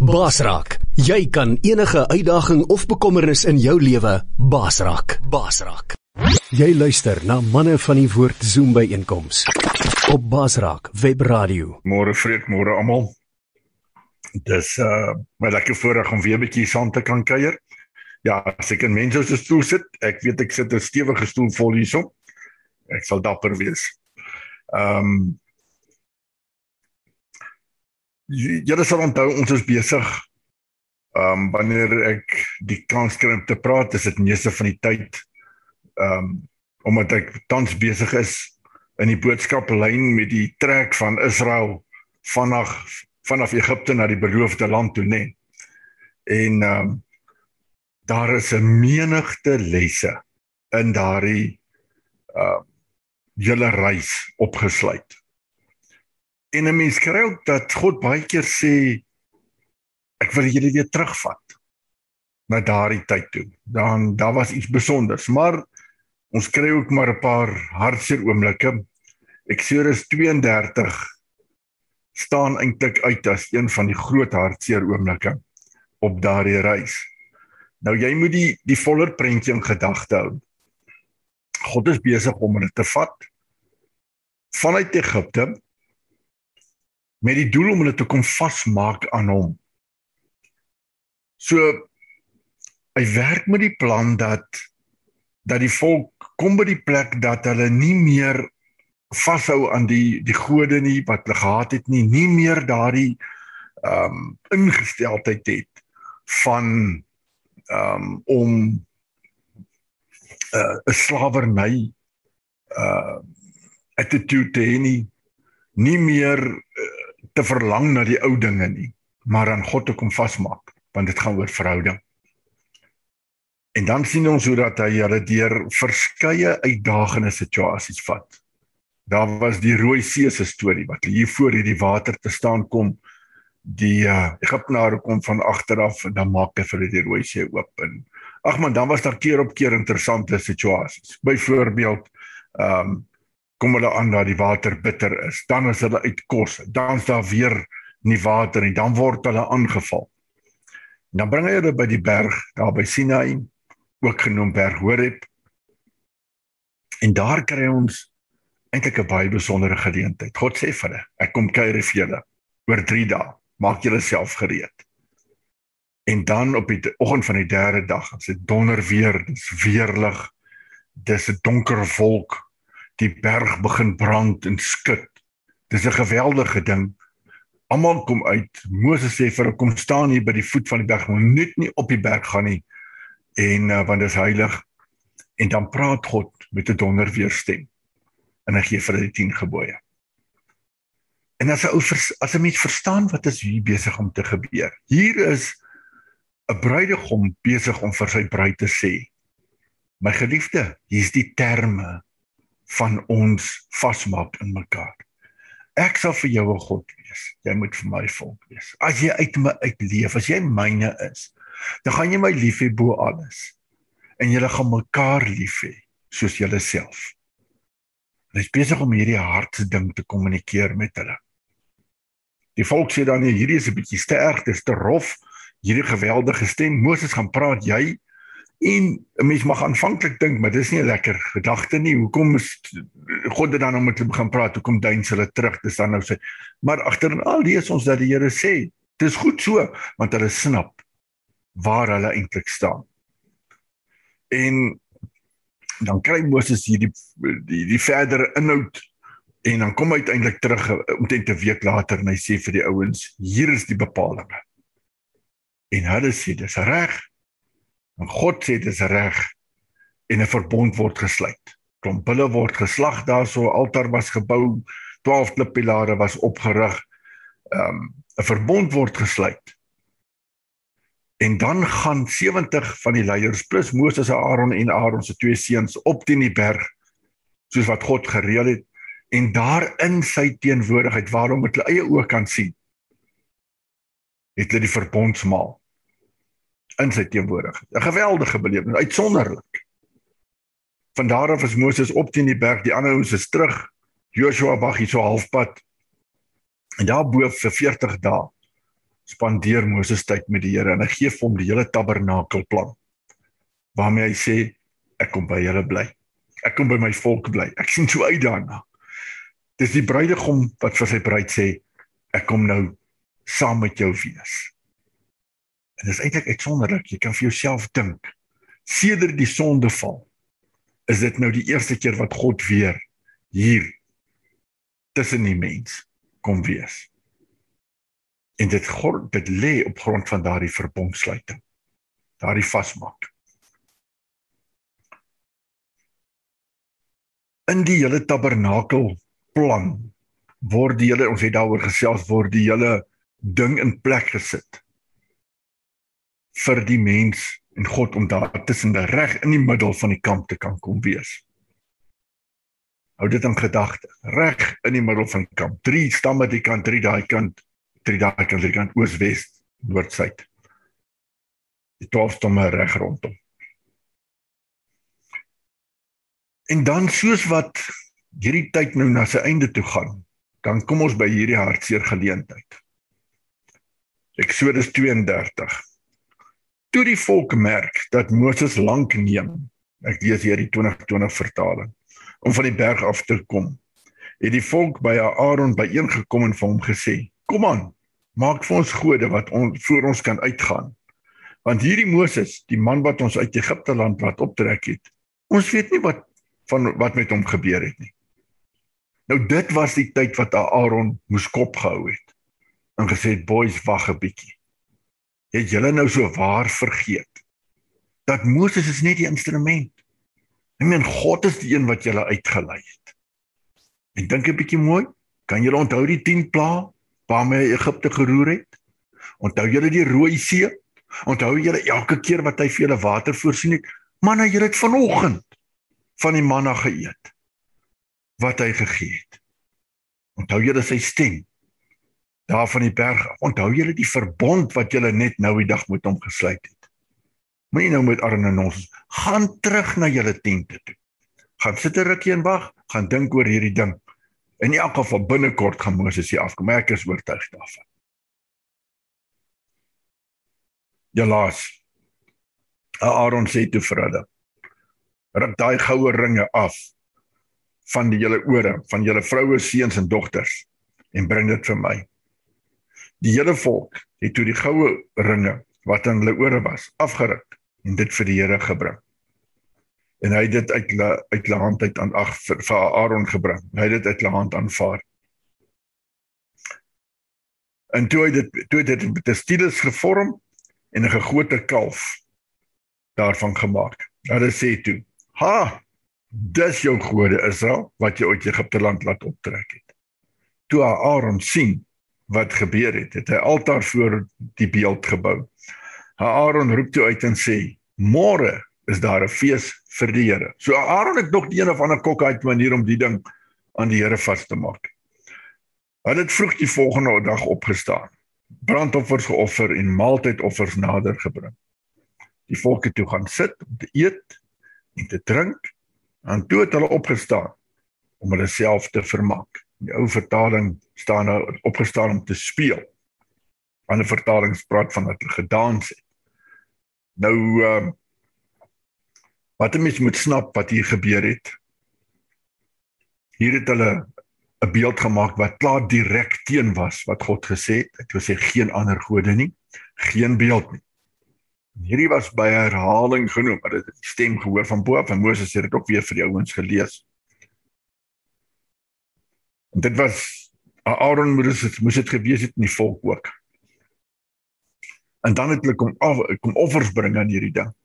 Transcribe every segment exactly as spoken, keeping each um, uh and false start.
Baas raak. Jy kan enige uitdaging of bekommernis in jou lewe baas raak. Baas raak. Jy luister na Manne van die Woord Zoom byeenkoms op Baas Raak Web Radio. Môre Fred, môre almal. Dis uh my lekker voorreg om weer 'n bietjie saam te kan kuier. Ja, as ek in mense se stoel sit, ek weet ek sit 'n stewige stoel vol hierso. Ek sal dapper wees. Ehm um, Julle sal onthou, ons is besig, um, wanneer ek die kans kry om te praat, is dit meeste van die tyd, um, omdat ek tans besig is in die boodskaplyn met die trek van Israel vanaf, vanaf Egipte na die beloofde land toe, nee. En um, daar is 'n menigte lesse in daardie uh, julle reis opgesluit. En 'n mens kry ook dat God baie keer sê, ek wil julle weer terugvat na daardie tyd toe. Dan daar was iets besonders, maar ons kry ook maar 'n paar hartseer oomblikke. Eksodus twee en dertig staan eintlik uit as een van die groot hartseer oomblikke op daardie reis. Nou jy moet die die voller prentjie in gedagte hou. God is besig om hulle te vat vanuit Egipte, met die doel om hulle te kom vasmaak aan hom. So, hy werk met die plan dat, dat die volk kom by die plek dat hulle nie meer vashou aan die, die gode nie, wat hulle gehad het nie, nie meer daardie um, ingesteldheid het van um, om 'n uh, slawerny uh, attitude te hê nie, nie meer uh, te verlang na die ou dinge nie, maar aan God te kom vasmaak, want dit gaan oor verhouding. En dan sien ons hoe dat hy hulle deur verskeie uitdagende situasies vat. Daar was die Rooi See se storie, wat hier voor hierdie water te staan kom, die uh, Egiptenare kom van agteraf, en dan maak hy vir hulle die Rooi See oop. En, ag man, dan was daar keer op keer interessante situasies. Byvoorbeeld, um, kom hulle aan dat die water bitter is, dan is hulle uit kos, dan is daar weer nie water en dan word hulle aangeval. En dan bring hy hulle by die berg, daar by Sinai, ook genoem berg Horeb, en daar kry ons eintlik 'n baie besondere geleentheid. God sê vir hulle, ek kom kuier vir julle, oor drie dae, maak julle self gereed. En dan op die oggend van die derde dag, as dit donder weer, dis weerlig, dis 'n donker wolk, die berg begin brand en skud. Dis 'n geweldige ding. Almal kom uit. Moses sê vir hulle, kom staan hier by die voet van die berg, maar net nie op die berg gaan nie. En uh, want dit is heilig. En dan praat God met 'n donderweerstem. En hy gee vir hulle die tien gebooie. En as 'n ou as 'n mens verstaan wat is hier besig om te gebeur. Hier is 'n bruidegom besig om vir sy bruid te sê, my geliefde, hier's die terme van ons vasmaak in mekaar. Ek sal vir jou 'n God wees, jy moet vir my volk wees. As jy uit my uitleef, as jy myne is, dan gaan jy my lief hê bo alles. En julle gaan mekaar lief hê, soos julle self. Hy is besig om hierdie hartsding te kommunikeer met hulle. Die volk sê dan, hierdie is 'n bietjie te erg, dit is te rof, hierdie geweldige stem, Moses gaan praat, jy, en 'n mens mag aanvanklik dink, maar dis nie 'n lekker gedagte nie, hoekom is God dit dan om met hulle begin praat, hoekom duins hulle terug, dis dan nou sê, maar agteral lees ons dat die Here sê, dit is goed so, want hulle snap waar hulle eintlik staan. En dan kry Moses hier die, die, die verdere inhoud, en dan kom hy uiteindelik terug, omtrent 'n week later, en hy sê vir die ouens, hier is die bepalinge. En hulle sê, dis reg, en God sê, dis reg, en 'n verbond word gesluit. Klomp bulle word geslag daar, so 'n altaar was gebou, twaalf klippilare was opgerig, um, 'n verbond word gesluit. En dan gaan sewentig van die leiers, plus Moses, Aaron en Aaron se twee seuns, op teen die berg, soos wat God gereël het, en daar in sy teenwoordigheid, waarom met hulle eie oë kan sien, het hulle die verbondsmaal in sy teenwoordigheid. 'n Geweldige belewenis, uitsonderlik. Van daar af is Moses op teen die berg, die ander ouens is terug, Joshua wag hier so halfpad, en daar bo vir veertig dae, spandeer Moses tyd met die Here en hy gee vir hom die hele tabernakelplan, waarmee hy sê, ek kom by julle bly. Ek kom by my volk bly. Ek sien so uit daarna. Dis die bruidegom wat vir sy bruid sê, ek kom nou saam met jou wees. En dis eintlik uitsonderlik, jy kan vir jouself dink, sedert die sondeval, is dit nou die eerste keer wat God weer hier tussen die mens kom wees. En dit, dit lê op grond van daardie verbondsluiting, daardie vasmaak. In die hele tabernakelplan word die hele, ons het daaroor gesels, word die hele ding in plek gesit vir die mens en God om daar tussen die reg in die middel van die kamp te kan kom wees. Hou dit in gedagte, reg in die middel van die kamp, drie stamme die kant, drie daai kant, drie daai kant, drie kant, oos, wes, noord, suid. Die twaalf stamme reg rondom. En dan soos wat hierdie tyd nou na sy einde toe gaan, dan kom ons by hierdie hartseer geleentheid. Eksodus twee en dertig. Toe die volk merk dat Moses lank neem, ek lees hier die twintig twintig vertaling, om van die berg af te kom, het die volk by Aaron byeengekom en vir hom gesê, kom aan, maak vir ons gode wat on, voor ons kan uitgaan. Want hierdie Moses, die man wat ons uit Egipte land laat optrek het, ons weet nie wat, van wat met hom gebeur het nie. Nou dit was die tyd wat Aaron moes kop gehou het, en gesê het, boys, wag 'n bietjie. Het julle nou so waar vergeet, dat Moses is net die instrument. Ek meen, God is die een wat julle uitgelei het. En dink 'n bietjie mooi, kan julle onthou die tien plaae, waarmee hy Egipte geroer het? Onthou julle die Rooi See? Onthou julle elke keer wat hy vir julle water voorsien het? Man, julle het vanoggend van die manna geëet, wat hy gegee het. Onthou julle sy stem, daar van die berg af. Onthou julle die verbond wat julle net nou die dag met hom gesluit het. Moenie nou met Aaron en ons, gaan terug na julle tente toe. Gaan sit 'n rukkie en wag, gaan dink oor hierdie ding. In elk geval binnekort gaan Moses hier afkom, ek is oortuig daarvan. Jalaas, Aaron sê toe vir hulle, ruk daai goue ringe af van die julle ore, van julle vroue, seuns en dogters, en bring dit vir my. Die hele volk het toe die goue ringe, wat aan hulle ore was, afgeruk, en dit vir die Here gebring. En hy het dit uit hulle uit hulle hand uit aan ag vir, vir Aaron gebring. Hy het dit uit hulle hand aanvaar. En toe hy dit toe het dit met 'n stylus gevorm en 'n gegote kalf daarvan gemaak. Hulle sê toe, ha, dis jou gode Israel wat jy uit Egipte land laat optrek het. Toe Aaron sien wat gebeur het, het hy altaar voor die beeld gebou. Aaron roep toe uit en sê, môre is daar 'n fees vir die Here. So Aaron het nog die een of ander kokheid manier om die ding aan die Here vas te maak. Hy het vroeg die volgende dag opgestaan, brandoffers geoffer en maaltydoffers nader gebring. Die volk het toe gaan sit om te eet en te drink, en toe het hulle opgestaan om hulle self te vermaak. Die ou vertaling staan nou opgestaan om te speel. Ander vertalings praat van dat hulle gedans het. Nou, uh, wat 'n mens moet snap wat hier gebeur het. Hier het hulle 'n beeld gemaak wat klaar direk teen was wat God gesê het. Hy het gesê geen ander gode nie, geen beeld nie. Hierdie was by herhaling genoem, maar dit het die stem gehoor van bo af en Moses het dit ook weer vir die ouens gelees. En dit was, Aaron moes het, moes het gewees het in die volk ook. En dan het hulle kom, af, kom offers bring aan hierdie ding.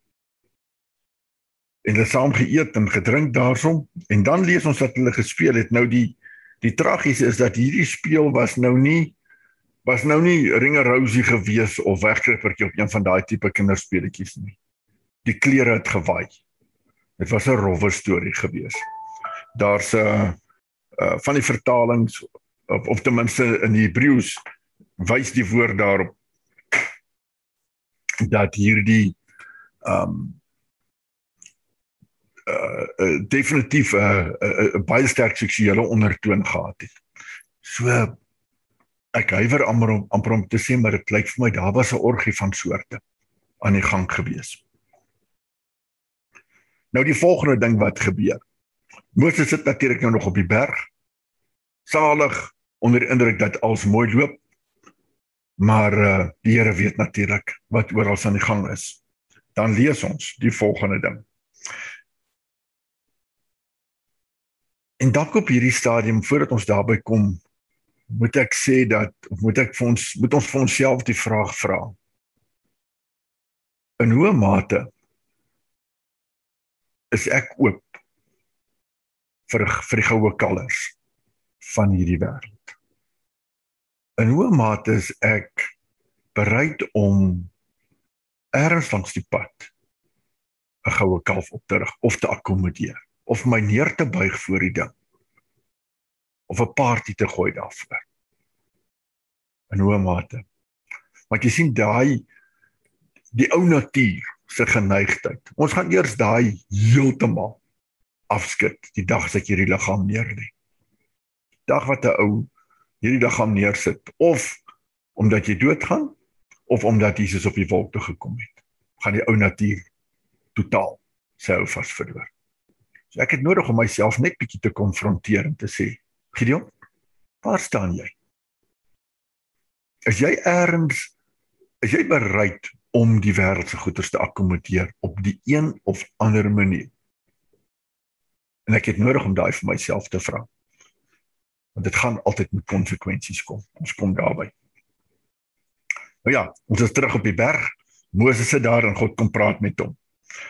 En hulle saam geëet en gedrink daarsom, en dan lees ons dat hulle gespeel het. Nou die, die tragiese is dat hierdie speel was nou nie, was nou nie ringerousie gewees of wegkrippertjie op een van daai tipe kinderspeletjies nie. Die klere het gewaai. Dit was 'n rowwe storie gewees. Daar's 'n uh, uh, van die vertalings, of, of ten minste in die Hebreëus, wys die woord daarop, dat hierdie um, uh, uh, definitief 'n uh, uh, uh, baie sterk seksuele ondertoon gehad het. So Ek huiwer amper om, amper om te sê, maar dit lyk vir my, daar was 'n orgie van soorte aan die gang gewees. Nou die volgende ding wat gebeur. Moses sit natuurlik nou nog op die berg, salig, onder die indruk dat alles mooi loop, maar uh, die Here weet natuurlik wat oral aan die gang is. Dan lees ons die volgende ding. En dalk op hierdie stadium, voordat ons daarby kom, moet ek sê dat, of moet ek vir ons, moet ons vir onsself die vraag vra. In hoe mate is ek oop vir, vir die goue kalvers van hierdie wêreld? In hoe mate is ek bereid om ergens langs die pad 'n goue kalf op te rig of te akkommodeer, of my neer te buig voor die ding, of 'n party te gooi daarvoor? In hoe mate? Want jy sien daai, die ou natuur se geneigtheid. Ons gaan eers daai heeltemal afskud, die dag as ek hierdie liggaam neerlê. Dag wat 'n ou hierdie liggaam neersit, of omdat jy doodgaan, of omdat Jesus op die wolk toe gekom het, gaan die ou natuur totaal sy hou vas verloor. So ek het nodig om myself net bietjie te konfronteer en te sê, Gideon, waar staan jy? Is jy ergens, is jy bereid om die wêreldse goeders te akkommodeer op die een of ander manier? En ek het nodig om daai vir myself te vra. Want dit gaan altyd met konsekwensies kom. Ons kom daarby. Nou ja, ons is terug op die berg. Moses sit daar en God kom praat met hom.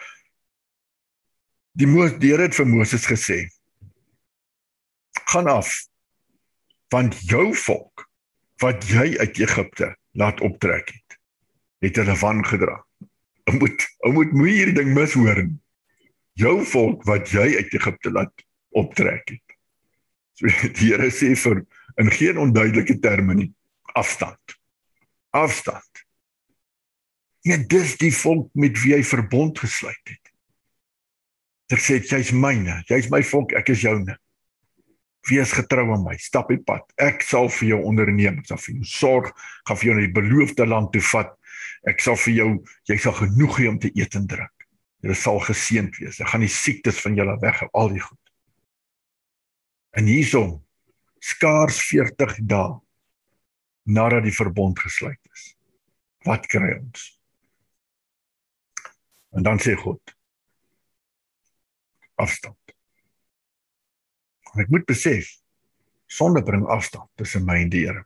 Die Moses, die Here het vir Moses gesê, gaan af, want jou volk, wat jy uit Egipte laat optrek het, het hulle wangedra. Ou moet, ou moet moe hierdie ding mishoor. Jou volk, wat jy uit Egipte laat optrek het. So die Here sê vir, in geen onduidelike terme nie, afstand. Afstand. Ja, dis die volk met wie hy verbond gesluit het. Ek sê, jy's myne, jy's my volk, ek is joune. Wees getrou aan my, stap die pad. Ek sal vir jou onderneem, ek sal vir jou sorg, gaan vir jou na die beloofde land toe vat. Ek sal vir jou, jy sal genoeg hê om te eet en drink. Jy sal geseënd wees. Ek gaan die siektes van julle weg, al die goed. En hiersom, skaars veertig dae nadat die verbond gesluit is. Wat kry ons? En dan sê God, afstand. En ek moet besef, sonde bring afstand tussen my en die Here.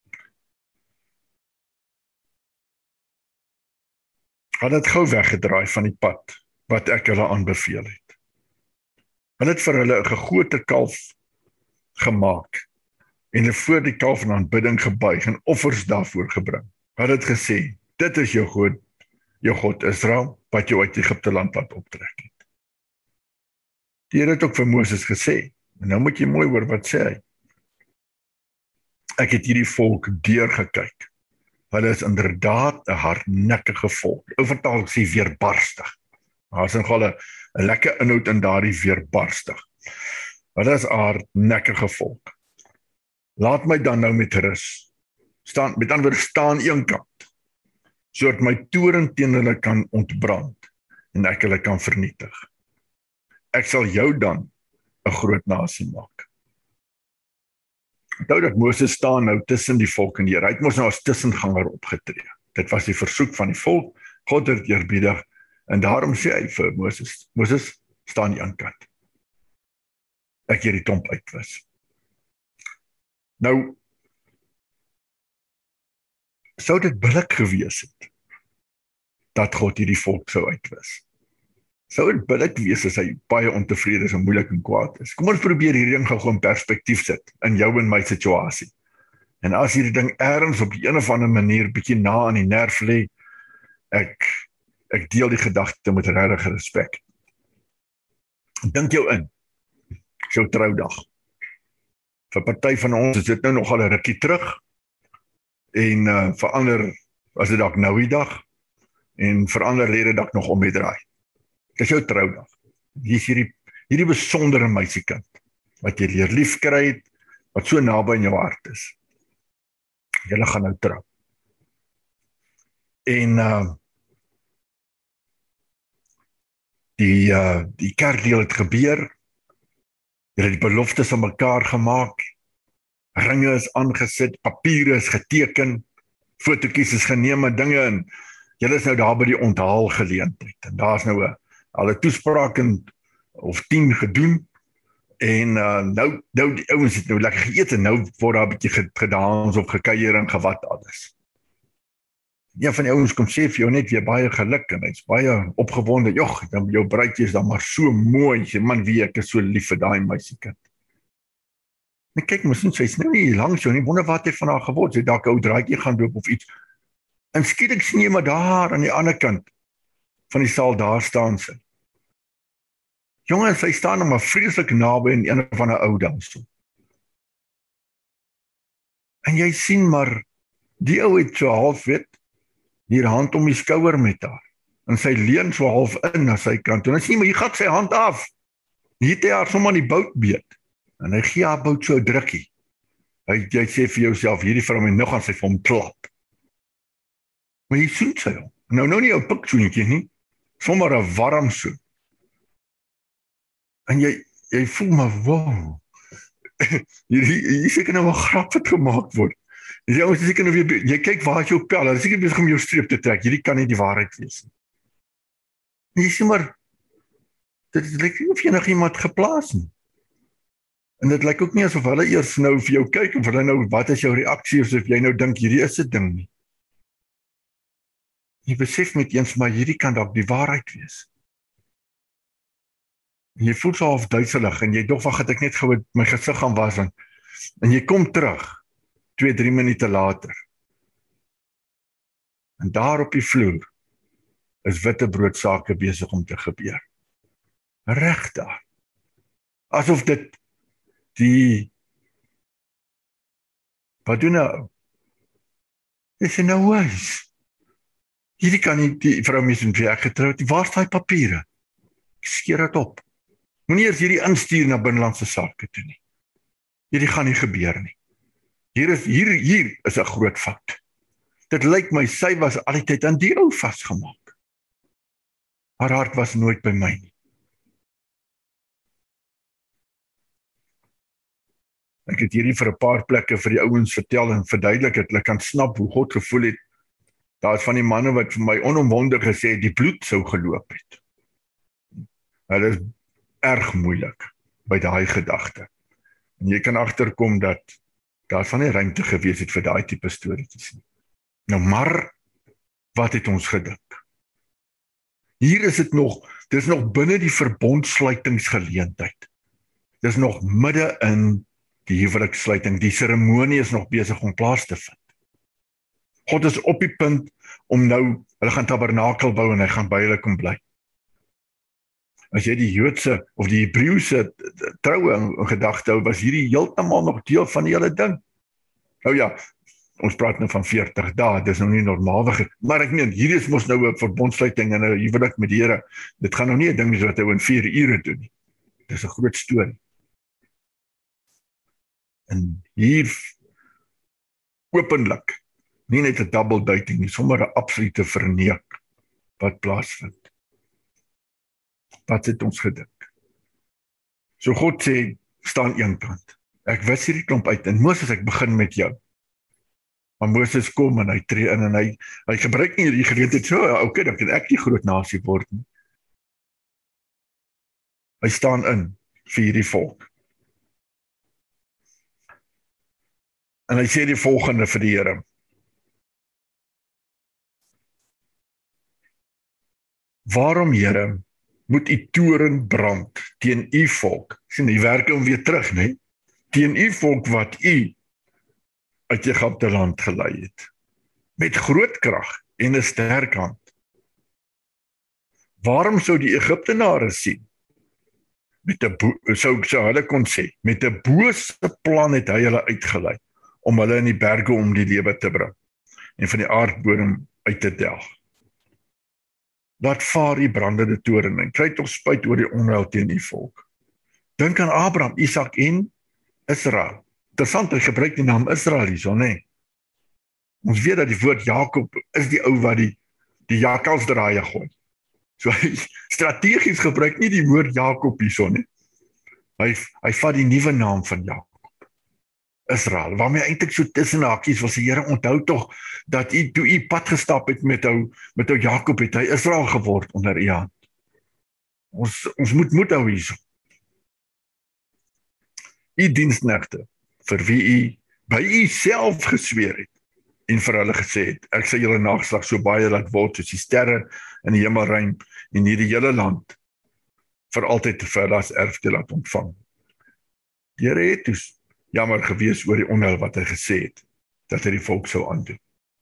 Hulle het gou weggedraai van die pad wat ek hulle aanbeveel het. Hulle het vir hulle 'n gegote kalf gemaak en hulle voor die kalf in aanbidding gebuig en offers daarvoor gebring. Hulle het gesê, dit is jou God, jou God Israel, wat jou uit Egipte land laat optrek het. Die Here het ook vir Moses gesê, en nou moet jy mooi hoor wat sê hy. Ek het hierdie volk deurgekyk. Hulle is inderdaad 'n hardnekkige volk. Ou vertaal sê weerbarstig. Daar is nogal 'n 'n lekker inhoud in daardie weerbarstig. Hulle is 'n hardnekkige volk. Laat my dan nou met rus. Staan, met ander woorde, staan een kant, sodat my toorn teen hulle kan ontbrand en ek hulle kan vernietig. Ek sal jou dan 'n groot nasie maak. Onthou dat Moses staan nou tussen die volk en die Here. Hy het mos nou as tussenganger opgetree. Dit was die versoek van die volk. God het eerbiedig en daarom sê hy vir Moses, Moses, staan die aan kant. Ek hier die klomp uitwis. Nou, sou dit billik gewees het dat God hierdie volk sou uitwis? Sou dit billik wees as hy baie ontevrede is en moeilik en kwaad is? Kom ons probeer hierdie ding gou in perspektief sit, in jou en my situasie. En as hierdie ding ergens op die een of ander manier bietjie na aan die nerf lê, ek, ek deel die gedagte met regtig respek. Dink jou in, jou troudag. Vir party van ons is dit nou nogal 'n rukkie terug, en uh, vir ander was dit dalk nou die dag, en vir ander lê dit dalk nog om die draai. Dit is jou troudag. Hier is hierdie, hierdie besondere meisiekind, wat jy leer lief kry het, wat so naby in jou hart is. julle gaan nou trou. En uh, die, uh, die kerkdeel het gebeur, julle het die beloftes aan mekaar gemaak, ringe is aangesit, papiere is geteken, fotootjies is geneem en dinge, en julle is nou daar by die onthaalgeleentheid, en daar is nou 'n al 'n toespraak en, of tien gedoen, en uh, nou, nou die ouens het nou lekker geëet, en nou word daar 'n bietjie gedans of gekuier en gewat alles. Een van die ouens kom sê vir jou net weer baie geluk, en hy's baie opgewonde, joh, jou bruidjie is dan maar so mooi, sê, man, wie, ek is so lief vir daai meisiekind. En kyk, miskien sy's nou nie langs jou nie, wonder wat het van haar geword, sy dalk 'n ou draadjie gaan loop of iets. En skielik sien jy maar daar aan die ander kant van die saal, daar staan sy. Jongens, sy staan nog maar vreeslik naby in een van 'n ou dansie. En jy sien maar, die ou het so half weet, die hand om die skouer met haar. En sy leun so half in na sy kant. En dan sien jy, maar hier gaat sy hand af. Hier het hy haar sommer aan die bout beet. En hy gee haar bout so 'n drukkie. Hy, jy sê vir jouself, hierdie vrou my nog gaan sy vir hom klap. Maar jy soen sy hom. Nou nou nie 'n piksoentjie nie, sommer 'n warm soen. En jy, jy voel maar, wow, hier, hier seker nou 'n grap wat gemaak word. Jy sê, ons is seker nou weer, jy kyk waar is jou pel, hulle is seker besig om jou streep te trek, hierdie kan nie die waarheid wees nie. En jy sê maar, dit lyk nie of jy nog iemand geplaas nie. En dit lyk ook nie asof hulle eers nou vir jou kyk, of hulle nou, wat is jou reaksie, of jy nou dink, hierdie is 'n ding nie. Jy besef met eens, maar hierdie kan dalk die waarheid wees. En jy voel so half duiselig, en jy dog, wag, het ek net gou my gesig gaan was, en, en jy kom terug, twee, drie minute later. En daar op die vloer, is witbroodsaake besig om te gebeur. Reg daar. Asof dit, die, wat doen nou? Dis in nou huis. Hierdie kan nie, die vrou mens in werk getrouwd, waar is die papiere? Ek skeer het op. Moenie eers hierdie instuur na binnelandse sake toe nie. Hierdie gaan nie gebeur nie. Hier is, hier, hier is 'n groot fout. Dit lyk my, sy was al die tyd aan die ou vasgemaak. Haar hart was nooit by my nie. Ek het hierdie vir 'n paar plekke vir die ouens vertel en verduidelik het, hulle kan snap hoe God gevoel het. Daar is van die manne wat vir my onomwondig gesê het, die bloed sou geloop het. Nou, dit is erg moeilik by daai gedagte. En jy kan agterkom dat daar van nie ruimte gewees het vir daai tipe storieetjies nie. Nou maar, wat het ons gedink? Hier is dit nog, dit is nog binne die verbondsluitingsgeleentheid. Dit is nog midde in die huwelikssluiting, die seremonie is nog besig om plaas te vind. God is op die punt om nou, hulle gaan tabernakel bou en hy gaan by hulle kom bly. As jy die Joodse of die Hebreëse troue en gedagte hou, was hierdie heeltemal nog deel van die hele ding. Nou ja, ons praat nou van veertig dae, dis nou nie normaalweg, maar ek meen, hier is mos nou 'n verbondsluiting en 'n huwelik met die Here. Dit gaan nou nie 'n ding wees wat hy in vier ure doen nie. Dis 'n groot storie. En hier openlik, nie net 'n double dating nie, sommer 'n absolute verneek wat plaasvind. Wat het ons gedink? So God sê, staan een kant. Ek wis hierdie klomp uit, en Moses, ek begin met jou. Maar Moses kom en hy tree in, en hy, hy gebruik nie hierdie geleentheid, so, ja, okay, dan kan ek die groot nasie word nie. Hy staan in vir hierdie volk. En hy sê die volgende vir die Here. Waarom, Here, moet u toren brand teen u volk? Sien, die werk hom weer terug, nee? Teen u volk wat u uit Egipte land gelei het. Met groot krag en 'n sterk hand. Waarom sou die Egiptenare sien? Met 'n sou, sou hulle kon sê, met 'n bose plan het hy hulle uitgelei, om hulle in die berge om die lewe te bring, en van die aardbodem uit te delg. Laat vaar die brandende toren, en kry tog spyt oor die onheil teen die volk. Dink aan Abraham, Isak en Israel. Interessant, hy gebruik die naam Israel hierso, nee. Ons weet dat die woord Jakob is die ou wat die, die jakkalsdraaie gooi. So hy strategies gebruik nie die woord Jakob hierson nie. Hy, hy vat die nuwe naam van Jakob. Israel, waarmee eintlik so tussen hakies was, die Here onthou tog, dat u, toe u pad gestap het met ou, met ou Jakob, het hy Israel geword onder u hand. Ons, ons moet moed hou hierso. U diensknegte, vir wie u by u self gesweer het, en vir hulle gesê het, ek sal julle nageslag so baie laat word, soos die sterre in die hemelruim, en hierdie hele land, vir altyd te ver as erfdeel laat ontvang. Die Here het dus jammer gewees oor die onheil wat hy gesê het, dat hy die volk sou aandoen.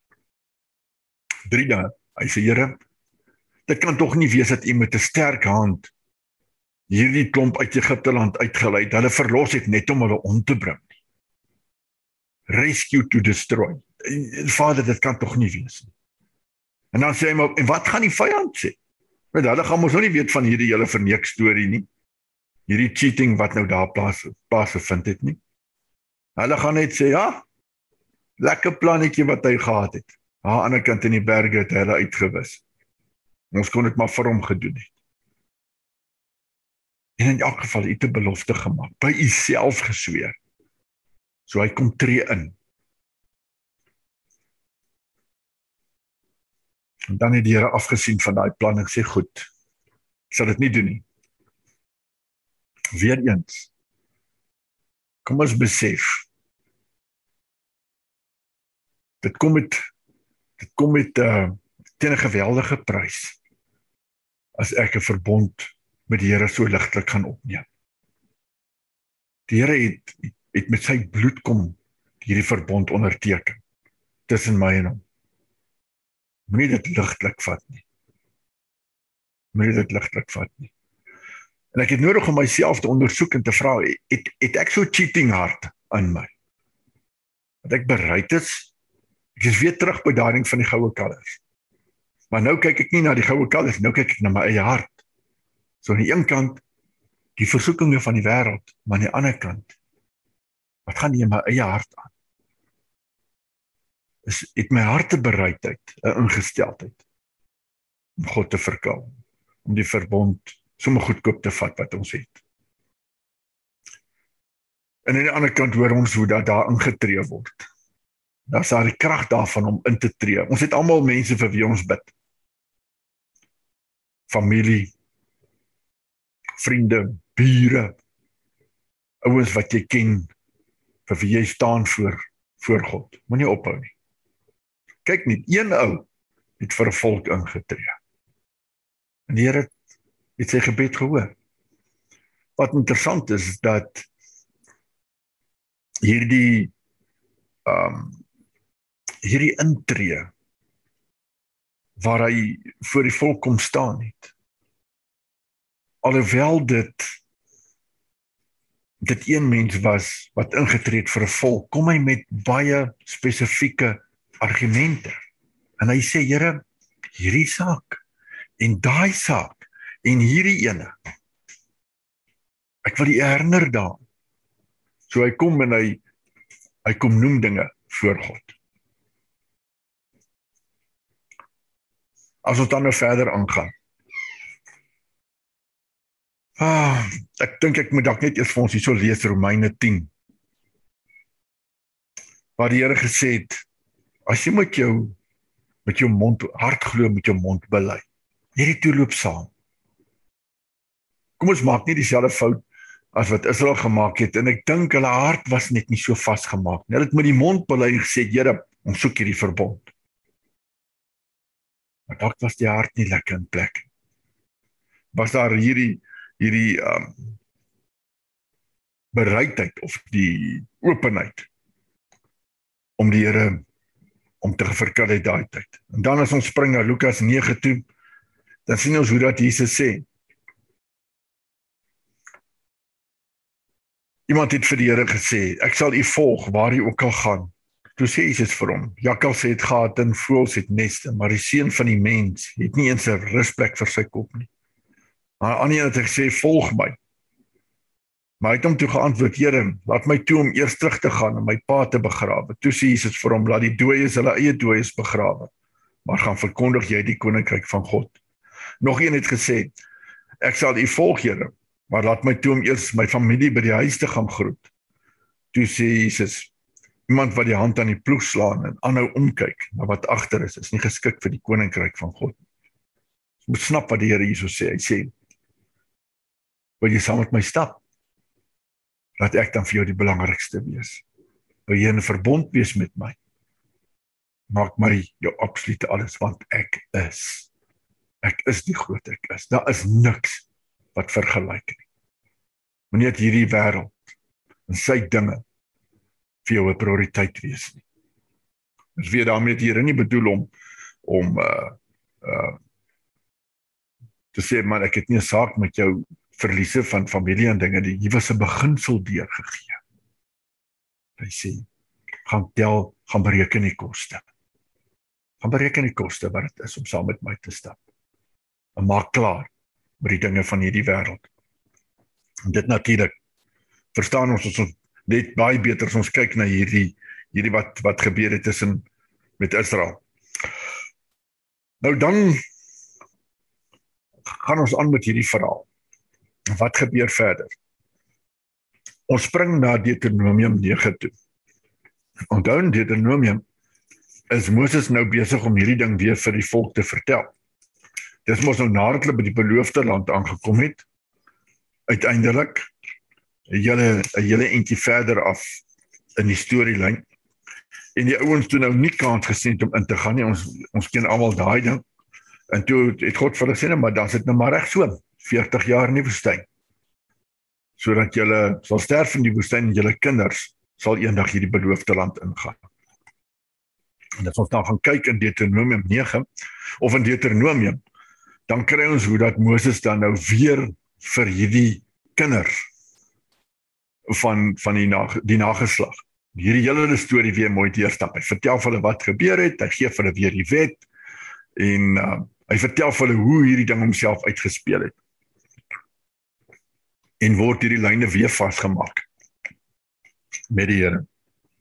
Drie dae, hy sê, Here, dit kan tog nie wees dat u met 'n sterk hand hierdie klomp uit Egipte land uitgelei het, hulle verlos het net om hulle om te bring. Rescue to destroy. Vader, dit kan tog nie wees nie. En dan sê hy, maar, en wat gaan die vyand sê? Want hulle gaan ons nou nie weet van hierdie hele verneek storie nie. Hierdie cheating wat nou daar plaas, plaas gevind het nie. Hulle gaan net sê, ja, lekker plannetjie wat hy gehad het. Aan die ander kant in die berge het hy hulle uitgewis. Ons kon dit maar vir hom gedoen het. En in elk geval, hy het 'n belofte gemaak, by u self gesweer. So hy kom tree in. En dan het die Here afgesien van daai plan en sê, goed, ek sal dit nie doen nie. Weereens, kom ons besef, dit kom met, dit kom met uh, teen 'n geweldige prys, as ek 'n verbond met die Here so ligtelik gaan opneem. Die Here het, het met sy bloed kom hierdie verbond onderteken, tussen my en hom. Moenie dit ligtelik vat nie. Moenie dit ligtelik vat nie. En ek het nodig om myself te ondersoek en te vra, het, het ek so cheating hart in my? Dat ek bereid is, ek is weer terug by daardie van die goue kalvers. Maar nou kyk ek nie na die goue kalvers, nou kyk ek na my eie hart. So aan die een kant, die versoekinge van die wêreld, maar aan die ander kant, wat gaan nie in my eie hart aan? Is, het my hartebereidheid, 'n ingesteldheid, om God te verkou, om die verbond sommer goedkoop te vat wat ons het. En aan die ander kant hoor ons hoe dat daar ingetree word. Daar is daar die krag daarvan om in te tree. Ons het almal mense vir wie ons bid. Familie, vriende, bure, ouens wat jy ken, vir wie jy staan voor, voor God. Moenie ophou nie. Kyk nie, een ou het vir 'n volk ingetree. En die Here het sy gebed gehoor. Wat interessant is, is dat hierdie um, hierdie intree waar hy voor die volk kom staan het, alhoewel dit dit een mens was wat ingetree het vir 'n volk, kom hy met baie spesifieke argumente. En hy sê, Here, hierdie saak en daai saak en hierdie ene, ek wil die herinner daaraan. So hy kom en hy hy kom noem dinge voor God. As ons dan nou verder aangaan. Ah, ek dink ek moet dalk net eers vir ons hierso lees Romeine tien. Waar die Here gesê het, as jy met jou met jou mond, hart glo met jou mond bely, hierdie toe loop saam. Kom ons maak nie dieselfde fout as wat Israel gemaak het, en ek dink hulle hart was net nie so vasgemaak. Hulle het met die mond bely en gesê, Here, ons soek hierdie verbond. Maar dalk was die hart nie lekker in plek. Was daar hierdie hierdie um, bereidheid of die openheid om die Here om te verkry uit daai tyd. En dan as ons spring na Lukas nege toe, dan sien ons hoe dat Jesus sê. Iemand het vir die Here gesê, ek sal u volg waar u ook al gaan. Toe sê Jesus vir hom, jakkals het gate en voëls het neste, maar die seun van die mens het nie eens 'n rusplek vir sy kop nie. Maar aan die een het hy gesê, volg my. Maar hy het hom toe geantwoord, Here, laat my toe om eers terug te gaan en my pa te begrawe. Toe sê Jesus vir hom, laat die dooies hulle eie dooies begrawe, maar gaan verkondig jy die koninkryk van God. Nog een het gesê, ek sal u volg, Here, maar laat my toe om eers my familie by die huis te gaan groet. Toe sê Jesus, iemand wat die hand aan die ploeg slaan en aanhou omkyk na wat agter is, is nie geskik vir die koninkryk van God. Jy moet snap wat die Here Jesus sê. Hy sê, wil jy saam met my stap? Laat ek dan vir jou die belangrikste wees. Wil jy in 'n verbond wees met my? Maak my jou absolute alles, want ek is. Ek is die groot ek is. Daar is niks wat vergelyk nie. Moenie dat hierdie wêreld en sy dinge vir jou 'n prioriteit wees nie. Dis weer daarmee dat die Here nie bedoel om om uh uh te sê, man, ek het nie 'n saak met jou verliese van familie en dinge, die was 'n beginsel deurgegee. Hy sê, gaan tel, gaan bereken die koste. Gaan bereken die koste wat dit is om saam met my te stap. En maak klaar met die dinge van hierdie wêreld. En dit natuurlik, verstaan ons, ons net baie beter as ons kyk na hierdie, hierdie wat, wat gebeur het tussen met Israel. Nou dan gaan ons aan met hierdie verhaal. Wat gebeur verder? Ons spring na Deuteronomium nege toe. Onthou in Deuteronomium is Moses nou besig om hierdie ding weer vir die volk te vertel. Dis mos nou nadat hulle by die beloofde land aangekom het, uiteindelik, 'n hele 'n hele entjie verder af in die storielyn. En die ouens toe nou nie kans gesien om in te gaan nie. Ons ons ken almal daai ding. En toe het God vir hulle sê, maar dan sit nou maar reg so, veertig jaar in die woestyn. Sodat julle sal sterf in die woestyn en julle kinders sal eendag hierdie beloofde land ingaan. En as ons dan gaan kyk in Deuteronomium nege of in Deuteronomium, dan kry ons hoe dat Moses dan nou weer vir hierdie kinders van van die na, die nageslag hierdie hele storie weer mooi deurstap. Hy vertel vir hulle wat gebeur het, hy gee vir hulle weer die wet en uh, hy vertel vir hulle hoe hierdie ding homself uitgespeel het. En word hierdie lyne weer vasgemaak met die Here.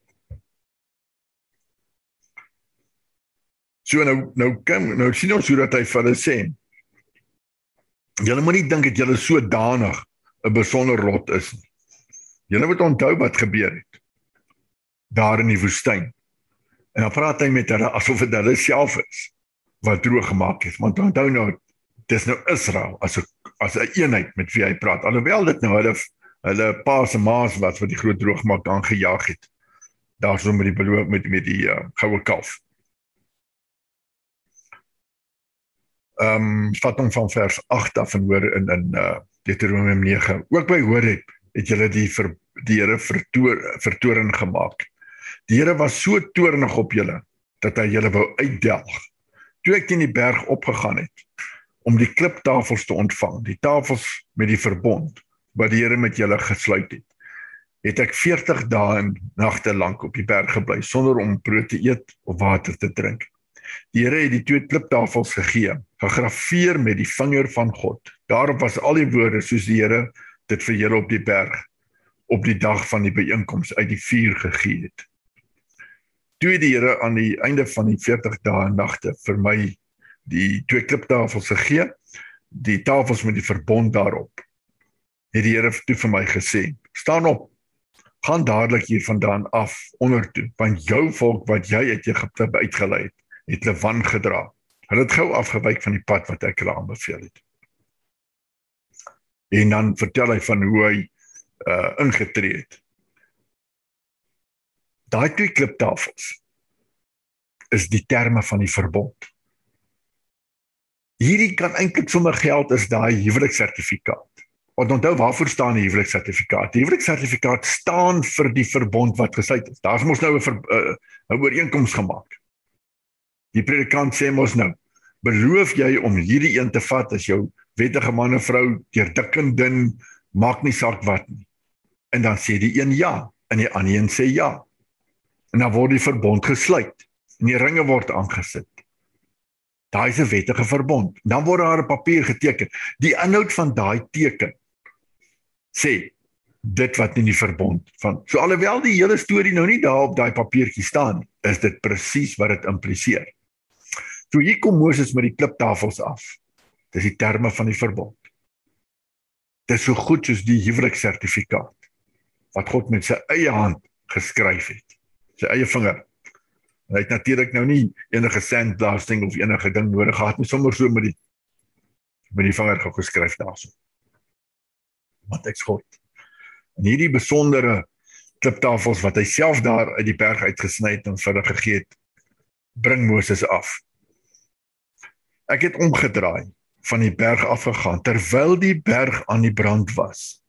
So nou nou kom nou sien ons hoe dat hy vir hulle sê. Julle moet nie dink dat julle sodanig 'n besonder lot is nie. Julle moet onthou wat gebeur het daar in die woestyn. En dan praat hy met hulle asof dit hulle self is wat droog gemaak het. Want onthou nou, dis nou Israel as 'n as 'n eenheid met wie hy praat. Alhoewel dit nou hulle hulle pa's en ma's wat vir die groot droogmaak aangejaag het. Daar so met die beloof met met die uh, goue kalf. Ehm um, vat hom van vers agt af en hoor in in uh, Deuteronomium nege. Ook by Horeb het julle die ver, die Here vertoor vertoring gemaak. Die Here was so toornig op julle dat hy julle wou uitdelg. Toe ek teen die berg opgegaan het om die kliptafels te ontvang, die tafels met die verbond wat die Here met julle gesluit het, het ek veertig dae en nagte lank op die berg gebly sonder om brood te eet of water te drink. Die Here het die twee kliptafels gegee, gegraveer met die vinger van God. Daarop was al die woorde soos die Here dit vir julle op die berg, op die dag van die byeenkoms uit die vuur gegee het. Toe het die Here aan die einde van die veertig dae en nagte vir my die twee kliptafels gegee, die tafels met die verbond daarop. Het die Here toe vir my gesê, staan op, gaan dadelik hier vandaan af, ondertoe, want jou volk wat jy uit Egipte uitgelei het, het hulle wan gedra. Hulle het gou afgewyk van die pad wat ek hulle aanbeveel het. En dan vertel hy van hoe hy uh, ingetree het. Daai twee kliptafels is die terme van die verbond. Hierdie kan eintlik sommer geld as daai huweliksertifikaat. Want onthou, waarvoor staan die huweliksertifikaat? Die huweliksertifikaat staan vir die verbond wat gesluit is. Daar is mos nou 'n uh, 'n ooreenkoms gemaak. Die predikant sê mos nou, beloof jy om hierdie een te vat as jou wettige man en vrou, deur dik en dun, maak nie saak wat nie. En dan sê die een ja, en die ander een sê ja. En dan word die verbond gesluit, en die ringe word aangesit. Daai is 'n wettige verbond. Dan word daar 'n papier geteken. Die inhoud van daai teken sê, dit wat in die verbond van. So alhoewel die hele storie nou nie daar op daai papiertjie staan nie, is dit presies wat dit impliseer. So hier kom Moses met die kliptafels af. Dis die terme van die verbond. Dis so goed soos die huweliksertifikaat wat God met sy eie hand geskryf het. Sy eie vinger. En hy het natuurlik nou nie enige sandblasting of enige ding nodig gehad, nie sommer so met die met die vinger gou geskryf daarso. Want ek's God. En hierdie besondere kliptafels wat hy self daar uit die berg uitgesny het en vir hulle gegee het, bring Moses af. Ek het omgedraai, van die berg afgegaan, terwyl die berg aan die brand was.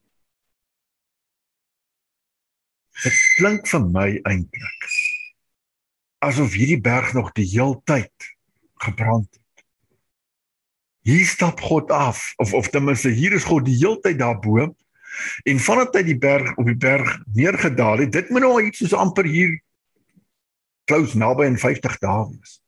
Dit klink vir my eintlik asof hierdie berg nog die heel tyd gebrand het. Hier stap God af, of, of ten minste, hier is God die heel tyd daarbo, en vanaf hy die berg op die berg neergedaal het, dit moet nou iets soos amper hier close naby in vyftig dae wees.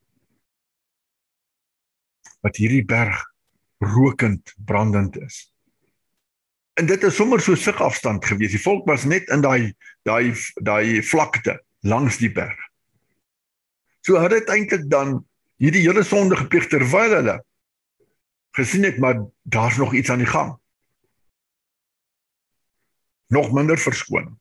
Wat hierdie berg rokend, brandend is. En dit is sommer so sigafstand gewees. Die volk was net in daai daai daai vlakte langs die berg. So het dit eintlik dan hierdie hele sonde gepleeg terwyl hulle gesien het, maar daar's nog iets aan die gang. Nog minder verskoning.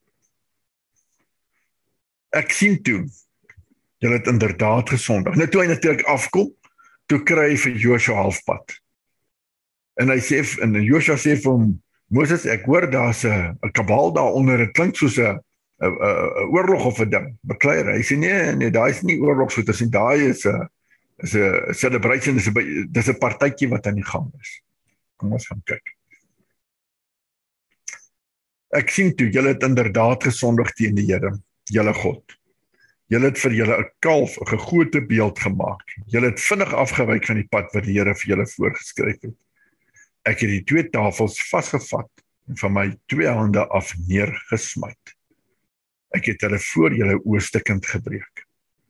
Ek sien toe, julle het inderdaad gesondig. Nou toe hy natuurlik afkom, toe kry hy vir Joshua halfpad. En hy sê, en Joshua sê vir hom, Moses, ek hoor daar's 'n 'n kabal daaronder, dit klink soos 'n 'n 'n oorlog of 'n ding. Beklei hy sê nee, nee, daai is nie oorlogsvoeters nie, daai is 'n is 'n celebration, dis 'n dis 'n partytjie wat aan die gang is. Kom ons gaan kyk. Ek sien toe, julle het inderdaad gesondig teen die Here, julle God. Julle het vir julle 'n kalf, 'n gegote beeld gemaak. Julle het vinnig afgewyk van die pad wat die Here vir julle voorgeskryf het. Ek het die twee tafels vasgevat en van my twee hande af neergesmyt. Ek het hulle voor julle oë stikkend gebreek.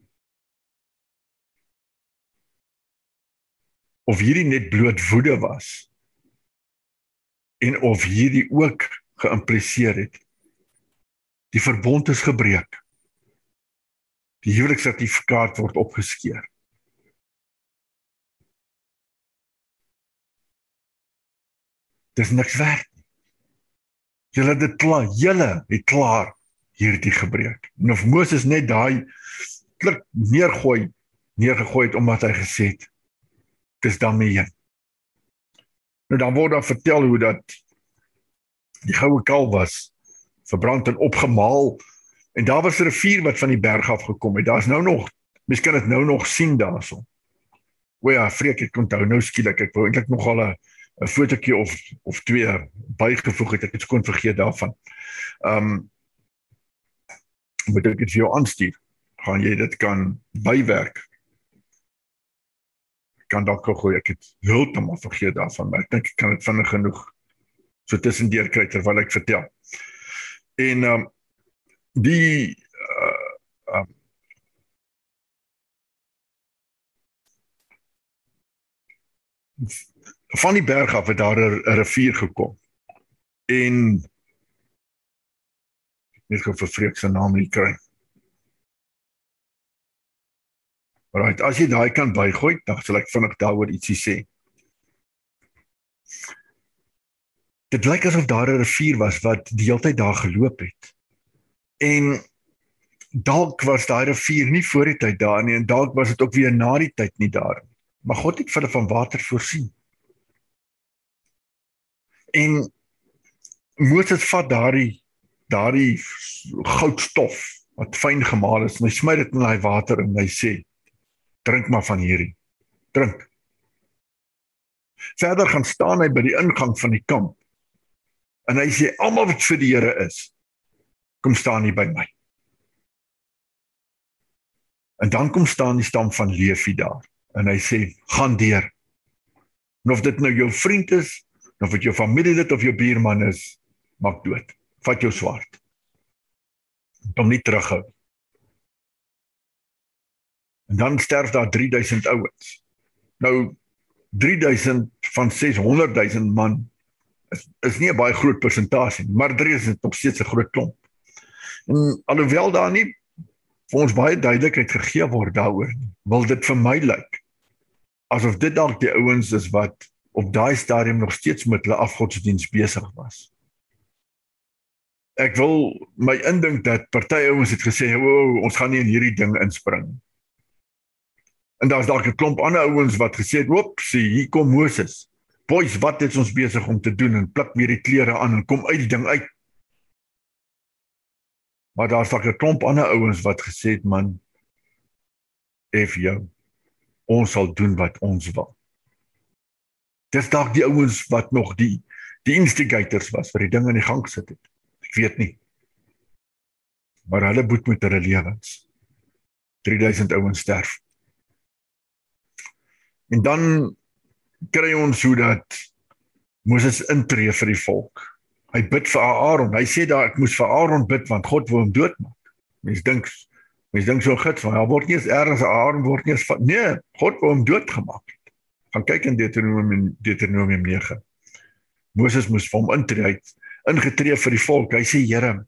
Of hierdie net bloot woede was, en of hierdie ook geïmpliseer het, die verbond is gebreek. Die huweliksertifikaat word opgeskeur. Dis niks werd nie. Julle het dit klaar, julle het klaar hierdie gebreek. En of Moses net daai klik neergooi, neergegooi het omdat hy gesê het, dis daarmee heen. Nou dan word daar vertel hoe dat die goue kalf was verbrand en opgemaal, en daar was 'n rivier wat van die berg af gekom het. Daar's nou nog, mens kan dit nou nog sien daarso. O ja, vreek, ek onthou nou skielik, ek wou eintlik nog al 'n 'n fotootjie of of twee bygevoeg het, ek het skoon vergeet daarvan. Um, moet ek dit vir jou aanstuur, gaan jy dit kan bywerk. Ek kan dalk gou gooi, ek het heeltemal vergeet daarvan, maar ek dink ek kan dit vinnig genoeg so tussendeur kry terwyl ek vertel. En um, die uh, um, van die berg af het daar 'n rivier gekom. En net gou vir vreek se naam nie kry. Right, as jy daai kan bygooi, dan sal ek vinnig daaroor ietsie sê. Dit lyk asof daar 'n rivier was wat die hele tyd daar geloop het. En dalk was daai rivier nie voor die tyd daar nie, en dalk was dit ook weer na die tyd nie daar nie. Maar God het vir hulle van water voorsien. En Moses vat daardie daardie goudstof wat fyn gemaal is, en hy smy dit in daai water en hy sê, drink maar van hierdie. Drink. Verder gaan staan hy by die ingang van die kamp. En hy sê, almal wat vir die Here is, kom staan hier by my. En dan kom staan die stam van Levi daar. En hy sê, gaan deur. En of dit nou jou vriend is, of dit jou familielid of jou buurman is, maak dood. Vat jou swaard. Om nie terughou. En dan sterf daar drie duisend ouens. Nou, drie duisend van seshonderd duisend man is, is nie 'n baie groot persentasie, maar drie is nog steeds 'n groot klomp. En alhoewel daar nie vir ons baie duidelikheid gegee word daaroor, wil dit vir my lyk asof dit dalk die ouens is wat op daai stadium nog steeds met hulle afgodsdiens besig was. Ek wil my indink dat party ouens het gesê, "Wow, ons gaan nie in hierdie ding inspring." En daar's dalk 'n klomp ander ouens wat gesê het, "Oeps, hier kom Moses. Boys, wat is ons besig om te doen?" en pluk weer die klere aan en kom uit die ding uit. Maar daar's dalk 'n klomp ander ouens wat gesê het, "Man, F jou. Ons sal doen wat ons wil." Dis dalk die ouens wat nog die die instigators was vir die ding in die gang gesit het. Ek weet nie. Maar hulle boet met hulle lewens. drie duisend ouens sterf. En dan kry ons hoe dat Moses intree vir die volk. Hy bid vir Aaron. Hy sê daar, ek moes vir Aaron bid, want God wil hom doodmaak. Mens dink, mens dink so gids van, hy word nie eens ergens, Aaron word nie eens van, nee, God wil hom doodgemaak het. Gaan kyk in Deuteronomium, Deuteronomium nege. Moses moes vir hom intree, hy het ingetree vir die volk. Hy sê, Here,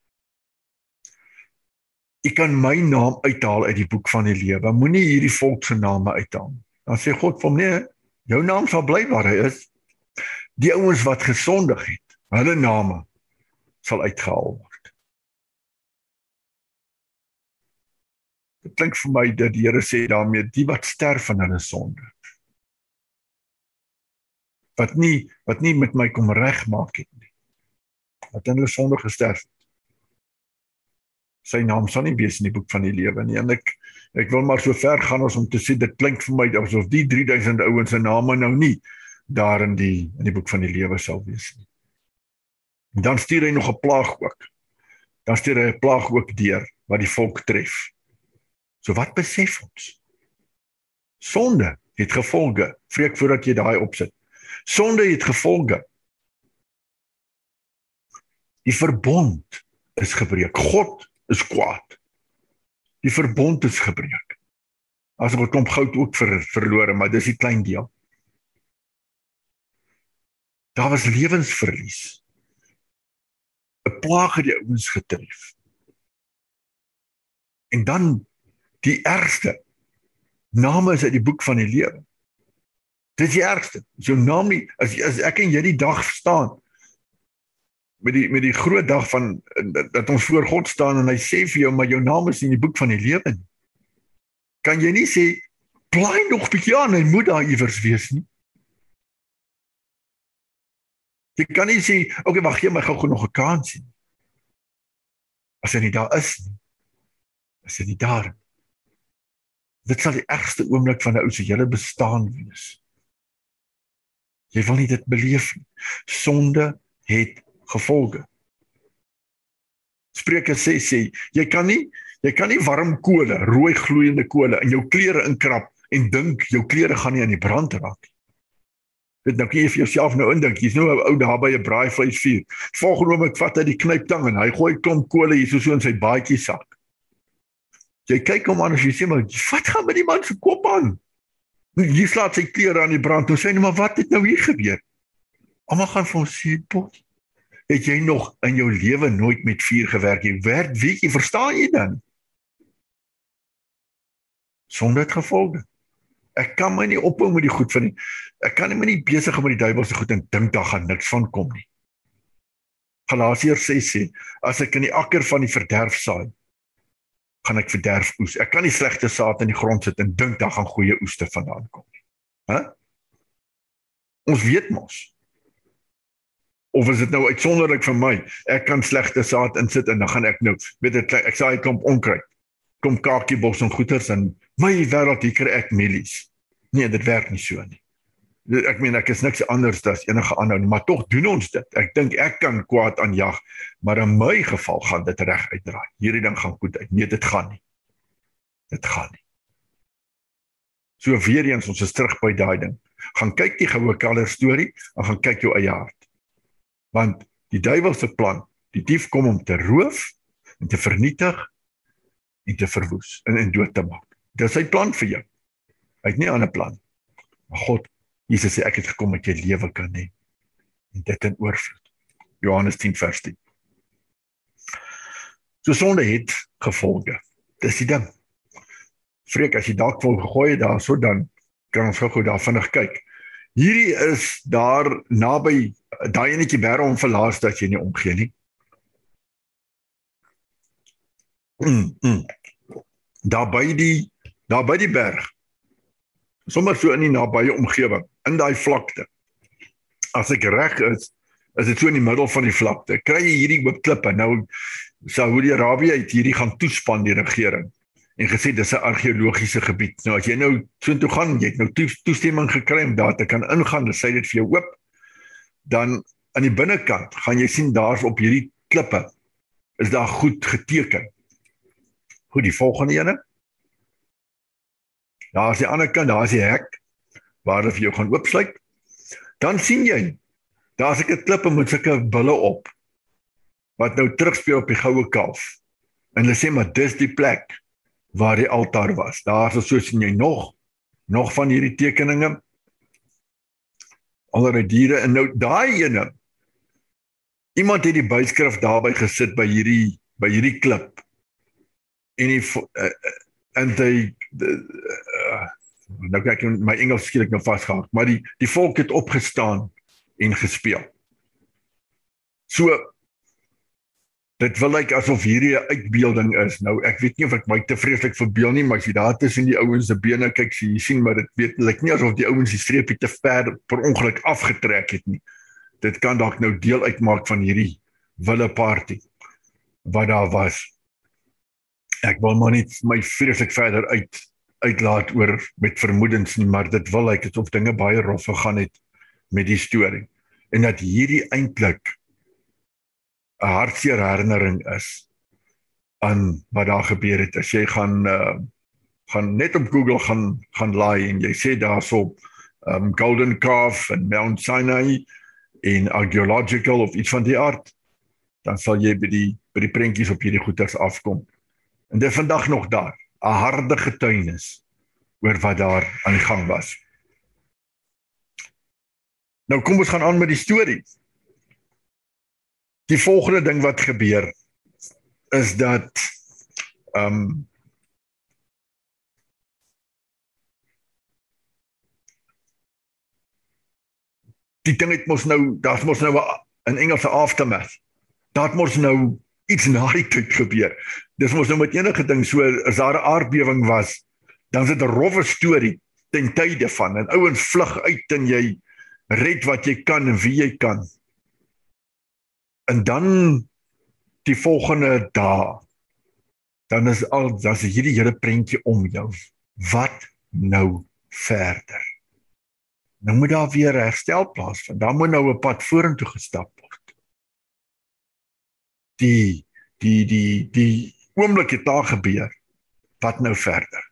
ek kan my naam uithaal uit die boek van die lewe, moenie hierdie volk se name uithaal. Dan sê God vir hom, nee, jou naam sal bly waar hy is. Die ouens wat gesondig het, hulle name sal uitgehaal word. Dit klink vir my dat die Here sê daarmee, die wat sterf van hulle sonde, wat nie, wat nie met my kom regmaak het nie, wat in hulle sonde gesterf het, sy naam sal nie wees in die boek van die lewe nie, en ek, ek wil maar so ver gaan as om te sê, dit klink vir my asof die drie duisend ouens se name nou nie daar in die, in die boek van die lewe sal wees nie. En dan stuur hy nog 'n plaag ook. Dan stuur hy 'n plaag ook deur, wat die volk tref. So wat besef ons? Sonde het gevolge, vreek voordat jy daai opsit. Sonde het gevolge. Die verbond is gebreek. God is kwaad. Die verbond is gebreek. As ek 'n klomp goud ook ver, verlore, maar dis die klein deel. Daar was lewensverlies. 'n Plaag het die ouens getref. En dan die ergste. Name is uit die boek van die lewe. Dit is die ergste. Jou naam nie, as, as ek en jy die dag staan, met die, met die groot dag van, dat, dat ons voor God staan, en hy sê vir jou, maar jou naam is in die boek van die lewe nie. Kan jy nie sê, plaai nog bietjie aan, hy moet daar iewers wees nie. Jy kan nie sê, oké, okay, wacht, gee my gou nog 'n kans nie. As hy nie daar is nie, is hy nie daar. Dit sal die ergste oomblik van 'n ou se hele bestaan wees. Jy wil nie dit beleef nie. Sonde het gevolge. Spreuke sê, sê, jy kan nie, jy kan nie warm kole, rooi gloeiende kole, in jou klere inkrap, en dink, jou klere gaan nie aan die brand raak. Dit nou kan jy vir jouself nou indink, jy's nou 'n ou daar by 'n braaivleisvuur. Volgende oomblik vat hy die knyptang en hy gooi klomp kole hier so so in sy baadjie sak. Jy kyk hom aan en jy sê, maar wat gaan met die man se kop aan? Hier slaat sy klere aan die brand. Nou sê hy, maar wat het nou hier gebeur? Almal gaan vir hom sê, pot, het jy nog in jou lewe nooit met vuur gewerk? Jy werk, weet jy, verstaan jy dan? Sonde het gevolge. Ek kan my nie ophou met die goed van die, ek kan nie my nie besig om met die duiwelse goed en dink daar gaan niks van kom nie. Galasiërs ses sê, as ek in die akker van die verderf saai, gaan ek verderf oes. Ek kan nie slegte saad in die grond sit en dink daar gaan goeie oeste vandaan kom nie. Huh? Ons weet mos. Of is dit nou uitsonderlik vir my, ek kan slegte saad insit en dan gaan ek nou, weet ek, ek saai 'n klomp onkruid, klomp kakiebos en goeters en my wêreld hier kry ek mielies. Nee, dit werk nie so nie. Ek meen, ek is niks anders as enige ander, maar tog doen ons dit. Ek dink ek kan kwaad aanjag, maar in my geval gaan dit reg uitdraai. Hierdie ding gaan goed uit. Nee, dit gaan nie. Dit gaan nie. So weer eens, ons is terug by daai ding. Gaan kyk die goue kalver storie, en gaan kyk jou eie hart. Want die duiwel se plan, die dief kom om te roof, en te vernietig, en te verwoes, en, en dood te maak. Dit is sy plan vir jou. Hy het nie 'n ander plan. Maar God, Jesus sê, ek het gekom dat jy lewe kan hê. en dit in oorvloed. Johannes tien vers tien. So sonde het gevolge. Dis die ding. Freek, as jy dalk wil gegooi het daar so, dan kan ons gou daar vinnig kyk. Hierdie is daar naby, daai enetjie berg om verlaas dat jy nie omgee nie. Mm, mm. Daar by die, daar by die berg, sommer so in die nabye omgewing, in daai vlakte. As ek reg is, is dit so in die middel van die vlakte. Kry jy hierdie oop klippe. Nou, Saudi-Arabië het hierdie gaan toespan, die regering, en gesê dis 'n argeologiese gebied. Nou as jy nou so toe gaan, jy het nou toestemming gekry om daar te kan ingaan, dan sê dit vir jou oop. Dan aan die binnekant gaan jy sien daar's op hierdie klippe is daar goed geteken. Goed, die volgende ene. Daar is die ander kant, daar is die hek waar hulle vir jou gaan oopsluit. Dan sien jy, daar is 'n klippe met sulke bulle op wat nou terugspeel op die goue kalf. En hulle sê maar dis die plek waar die altaar was. Daar is so sien jy nog nog van hierdie tekeninge. Allerlei diere en nou daai ene. Iemand het die byskrif daarby gesit by hierdie by hierdie klip. En die uh, en die uh, nou kyk ek my Engels skielik nou vasgehak, maar die die volk het opgestaan en gespeel. So dit wil lyk asof hierdie 'n uitbeelding is. Nou ek weet nie of ek my te vreeslik verbeel nie, maar as jy daar tussen die ouens se bene kyk, sien jy sien maar dit weet lyk nie asof die ouens die streepie te ver per ongeluk afgetrek het nie. Dit kan dalk nou deel uitmaak van hierdie wille party wat daar was. Ek wil maar net my vreeslik verder uit uitlaat oor met vermoedens nie, maar dit wil lyk asof dinge baie rof gegaan het met die storie. En dat hierdie eintlik 'n hartseer herinnering is aan wat daar gebeur het. As jy gaan uh, gaan net op Google gaan gaan laai en jy sê daarso um, Golden Calf en Mount Sinai en archaeological of iets van die aard, dan sal jy by die by die prentjies op hierdie goeters afkom. En dit is vandag nog daar, 'n harde getuienis oor wat daar aan die gang was. Nou kom ons gaan aan met die storie. Die volgende ding wat gebeur is dat um, die ding het mos nou, daar mos nou 'n Engelse aftermath. Daar mos nou iets na die tyd gebeur. Dis mos nou met enige ding so, as daar 'n aardbewing was, dan is dit 'n rowwe storie ten tye van, en ouens vlug uit en jy red wat jy kan en wie jy kan. En dan die volgende dag, dan is al, dan is hierdie hele prentjie om jou. Wat nou verder? Nou moet daar weer herstel plaasvind. Daar moet nou 'n pad vorentoe gestap word. Die, die, die, die oomblik het daar gebeur. Wat nou verder?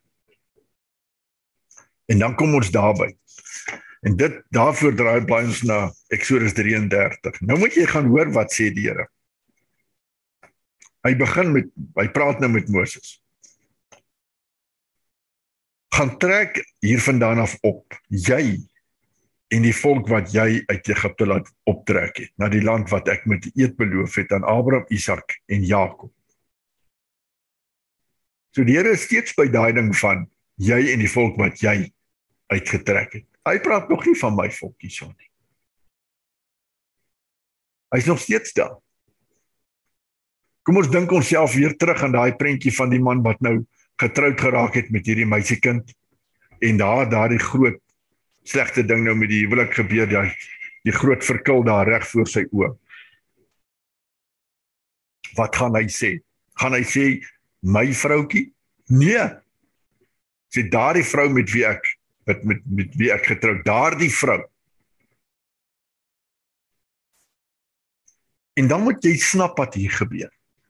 En dan kom ons daarby. En dit, daarvoor draai blaai ons na Exodus drieëndertig. Nou moet jy gaan hoor wat sê die Here. Hy begin met, hy praat nou met Moses. Gaan trek hiervandaan af op, jy en die volk wat jy uit Egipte laat optrek het, na die land wat ek met eed beloof het aan Abraham, Isak en Jakob. So die Here is steeds by daai ding van, jy en die volk wat jy uitgetrek het. Hy praat nog nie van my volk hierso nie. Hy is nog steeds daar. Kom ons dink onsself weer terug aan daai prentjie van die man wat nou getroud geraak het met hierdie meisiekind, en daar daardie groot slegte ding nou met die huwelik gebeur, die, die groot verkil daar reg voor sy oë. Wat gaan hy sê? Gaan hy sê, my vroukie? Nee. Sê daardie vrou met wie ek met, met, met wie ek getroud, daardie vrou. En dan moet jy snap wat hier gebeur.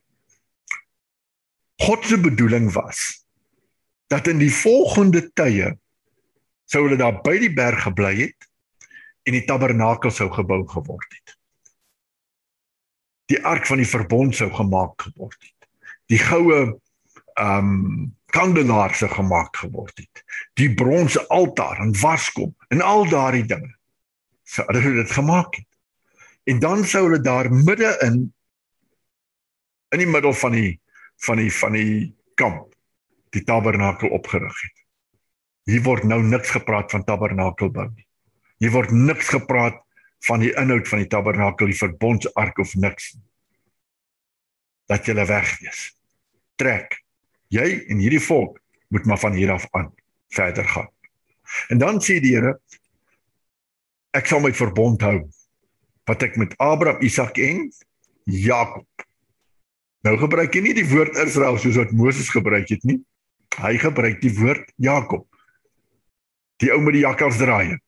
God se bedoeling was, dat in die volgende tye, sou hulle daar by die berg gebly het, en die tabernakel sou gebou geword het. Die ark van die verbond sou gemaak geword het. Die goue um, kandelaar sou gemaak geword het. Die bronse altaar en waskom, en al daardie dinge, sou hulle dit gemaak het. En dan sou hulle daar midde in, in die middel van die, van die, van die kamp, die tabernakel opgerig het. Hier word nou niks gepraat van tabernakelbou nie. Hier word niks gepraat van die inhoud van die tabernakel, die verbondsark of niks. Dat julle wegwees. Trek. Jy en hierdie volk moet maar van hier af aan verder gaan. En dan sê die Here, ek sal my verbond hou, wat ek met Abraham, Isak en Jakob. Nou gebruik hy nie die woord Israel soos wat Moses gebruik het nie. Hy gebruik die woord Jakob. Die ou met die jakkalsdraaie.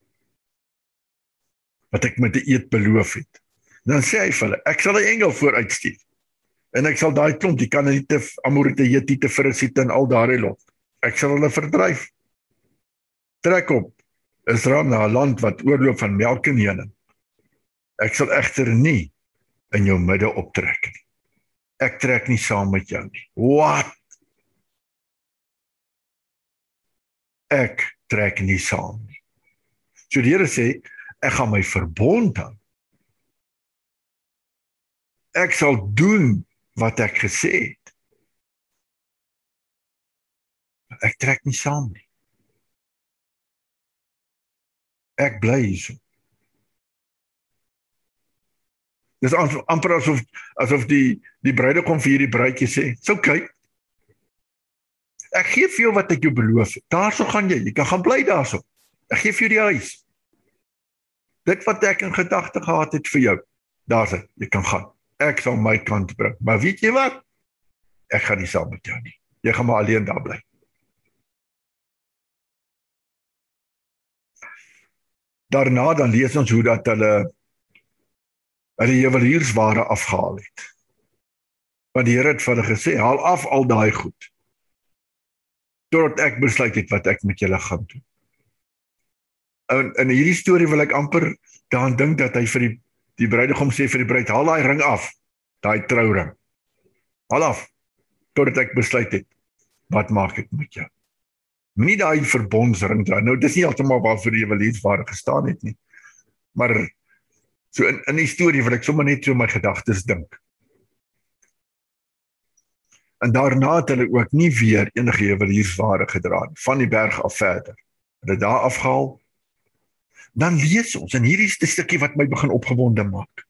Wat ek met die eed beloof het. Dan sê hy vir hulle, ek sal 'n engel vooruitstuur. En ek sal daai klomp, die Kanaaniete, Amorite, Hetiete, Ferisiete en al daardie lot. Ek sal hulle verdryf. Trek op Israel na 'n land wat oorloop van melk en honing. Ek sal egter nie in jou midde optrek nie. Ek trek nie saam met jou nie. Wat? Ek trek nie saam nie. So die Here sê, ek gaan my verbond hou. Ek sal doen wat ek gesê het. Ek trek nie saam nie. Ek bly hierso. Dis amper asof, asof die, die bruidegom vir hierdie bruidjie sê, "Dis oukei. Ek gee vir jou wat ek jou beloof het. Daarso gaan jy, jy kan gaan bly daarso. Ek gee vir jou die huis. Dit wat ek in gedagte gehad het vir jou, daar's dit, jy kan gaan. Ek sal my kant bring. Maar weet jy wat? Ek gaan nie saam met jou nie. Jy gaan maar alleen daar bly." Daarna dan lees ons hoe dat hulle hulle juweliersware afgehaal het. Want die Here het vir hulle gesê, haal af al daai goed. Totdat ek besluit het wat ek met julle gaan doen. En in hierdie storie wil ek amper daaraan dink dat hy vir die, die bruidegom sê vir die bruid, haal daai ring af, daai trouring. Haal af, totdat ek besluit het, wat maak ek met jou? Nie daai verbondsring dra. Nou, dis nie heeltemal waarvoor die juweliersware gestaan het nie. Maar so in, in die storie wil ek sommer net so my gedagtes dink. En daarna het hulle ook nie weer enige juweliersware gedra nie, van die berg af verder. Hulle daar afgehaal. Dan lees ons, en hierdie is die stukkie wat my begin opgewonde maak.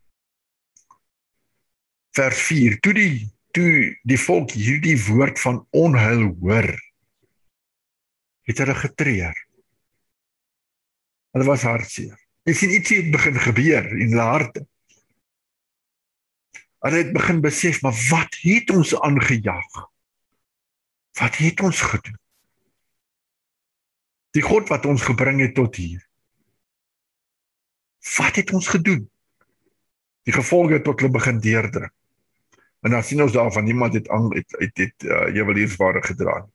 Vers vier, toe die, toe die volk hierdie woord van onheil hoor, het hulle getreur. Hulle was hartseer. Jy sien iets het begin gebeur in hulle harte. Hulle het begin besef, maar wat het ons aangejaag? Wat het ons gedoen? Die God wat ons gebring het tot hier. Wat het ons gedoen? Die gevolge tot hulle begin deurdruk. En dan sien ons daarvan, niemand het, het, het, het uh, juweliersware gedra.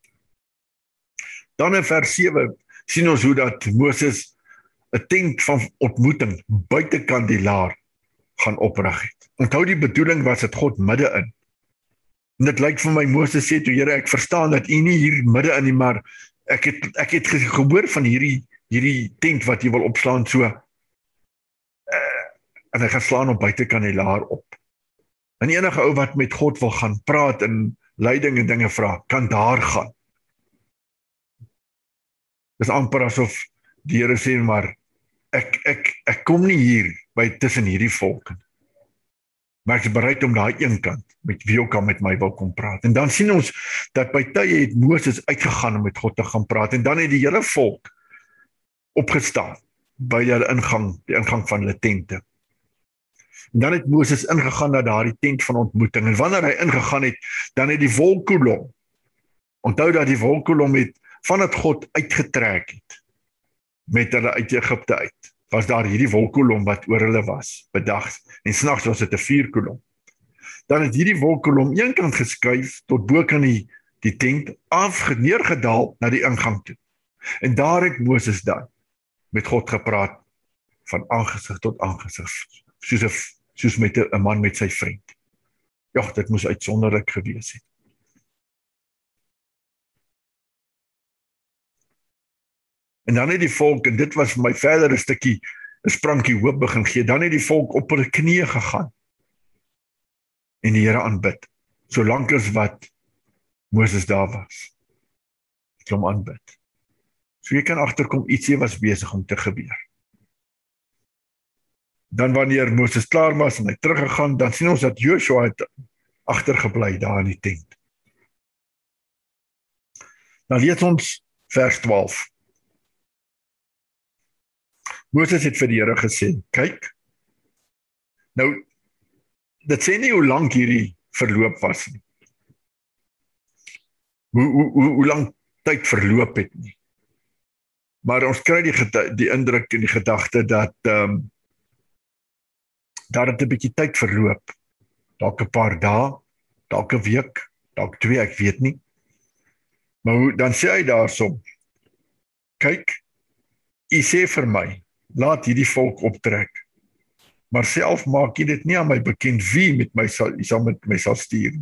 Dan in vers sewe sien ons hoe dat Moses 'n tent van ontmoeting buitekant die laar gaan oprig het. Onthou die bedoeling was dit God midde in. En dit lyk vir my Moses sê toe, Here, ek verstaan dat U nie hier midde in nie, maar ek het ek het gehoor van hierdie hierdie tent wat jy wil opslaan so. Uh, en hy gaan slaan op buitekant die laar op. En enige ou wat met God wil gaan praat en leiding en dinge vra, kan daar gaan. Dis amper asof die Here sê, maar ek ek ek kom nie hier by tussen hierdie volke. Maar ek is bereid om daai een kant met wie ook al met my wil kom praat. En dan sien ons dat by tye het Moses uitgegaan om met God te gaan praat en dan het die hele volk opgestaan by die ingang, die ingang van hulle tente. En dan het Moses ingegaan na daardie tent van ontmoeting en wanneer hy ingegaan het, dan het die wolkkolom. Onthou dat die wolkkolom het vandat God uitgetrek het met hulle uit Egipte uit, was daar hierdie wolkkolom wat oor hulle was, bedags, en snags was dit 'n vuurkolom. Dan het hierdie wolkkolom eenkant geskuif tot bo kan die, die tent afgeneergedaal na die ingang toe. En daar het Moses dan met God gepraat van aangesig tot aangesig, soos 'n soos met 'n man met sy vriend. Ja, dit moes uitsonderlik gewees het. En dan het die volk, en dit was vir my verder 'n stukkie 'n sprankie hoop begin gee. Dan het die volk op hulle knieë gegaan en die Here aanbid, solank as wat Moses daar was. Het hom aanbid. So jy kan agterkom, ietsie was besig om te gebeur. Dan wanneer Moses klaar was en hy teruggegaan, dan sien ons dat Joshua het agtergebly daar in die tent. Dan lees ons vers twaalf. Moses het vir die Here gesê, kyk, nou, dit sê nie hoe lank hierdie verloop was nie. Hoe, hoe, hoe, hoe lang tyd verloop het nie. Maar ons kry die, die indruk en die gedagte dat um, dat het 'n bietjie tyd verloop. Dalk 'n paar dae, dalk 'n week, dalk twee, ek weet nie. Maar hoe, dan sê hy daarsom, kyk, u sê vir my, laat hierdie volk optrek. Maar self maak jy dit nie aan my bekend wie met my sal, jy sal met my sal stuur.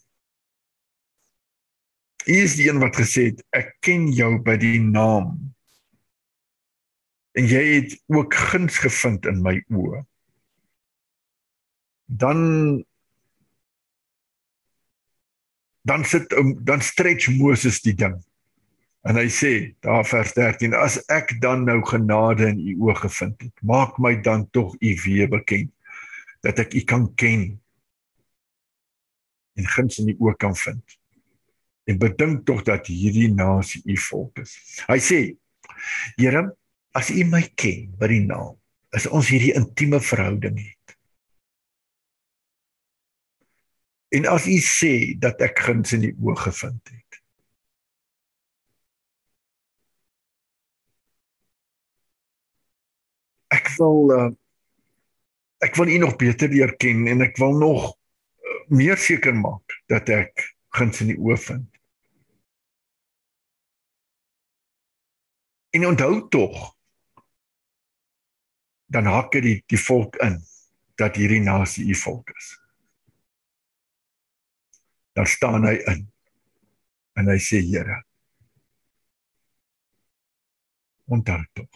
U is die een wat gesê het, ek ken jou by die naam. En jy het ook guns gevind in my oë. Dan dan sit dan stretch Moses die ding. En hy sê, daar vers dertien, as ek dan nou genade in u oë gevind het, maak my dan tog u weer bekend, dat ek u kan ken, en guns in u oë kan vind. En bedink tog dat hierdie nasie u volk is. Hy sê, Here, as u my ken by die naam, as ons hierdie intieme verhouding het, en as u sê dat ek guns in die oë gevind het, ek wil uh, ek wil u nog beter leer ken en ek wil nog uh, meer seker maak dat ek guns in die oë vind. En onthou tog, dan hak die, die volk in, dat hierdie nasie u volk is. Dan staan hy in, en hy sê, Here, onthou tog,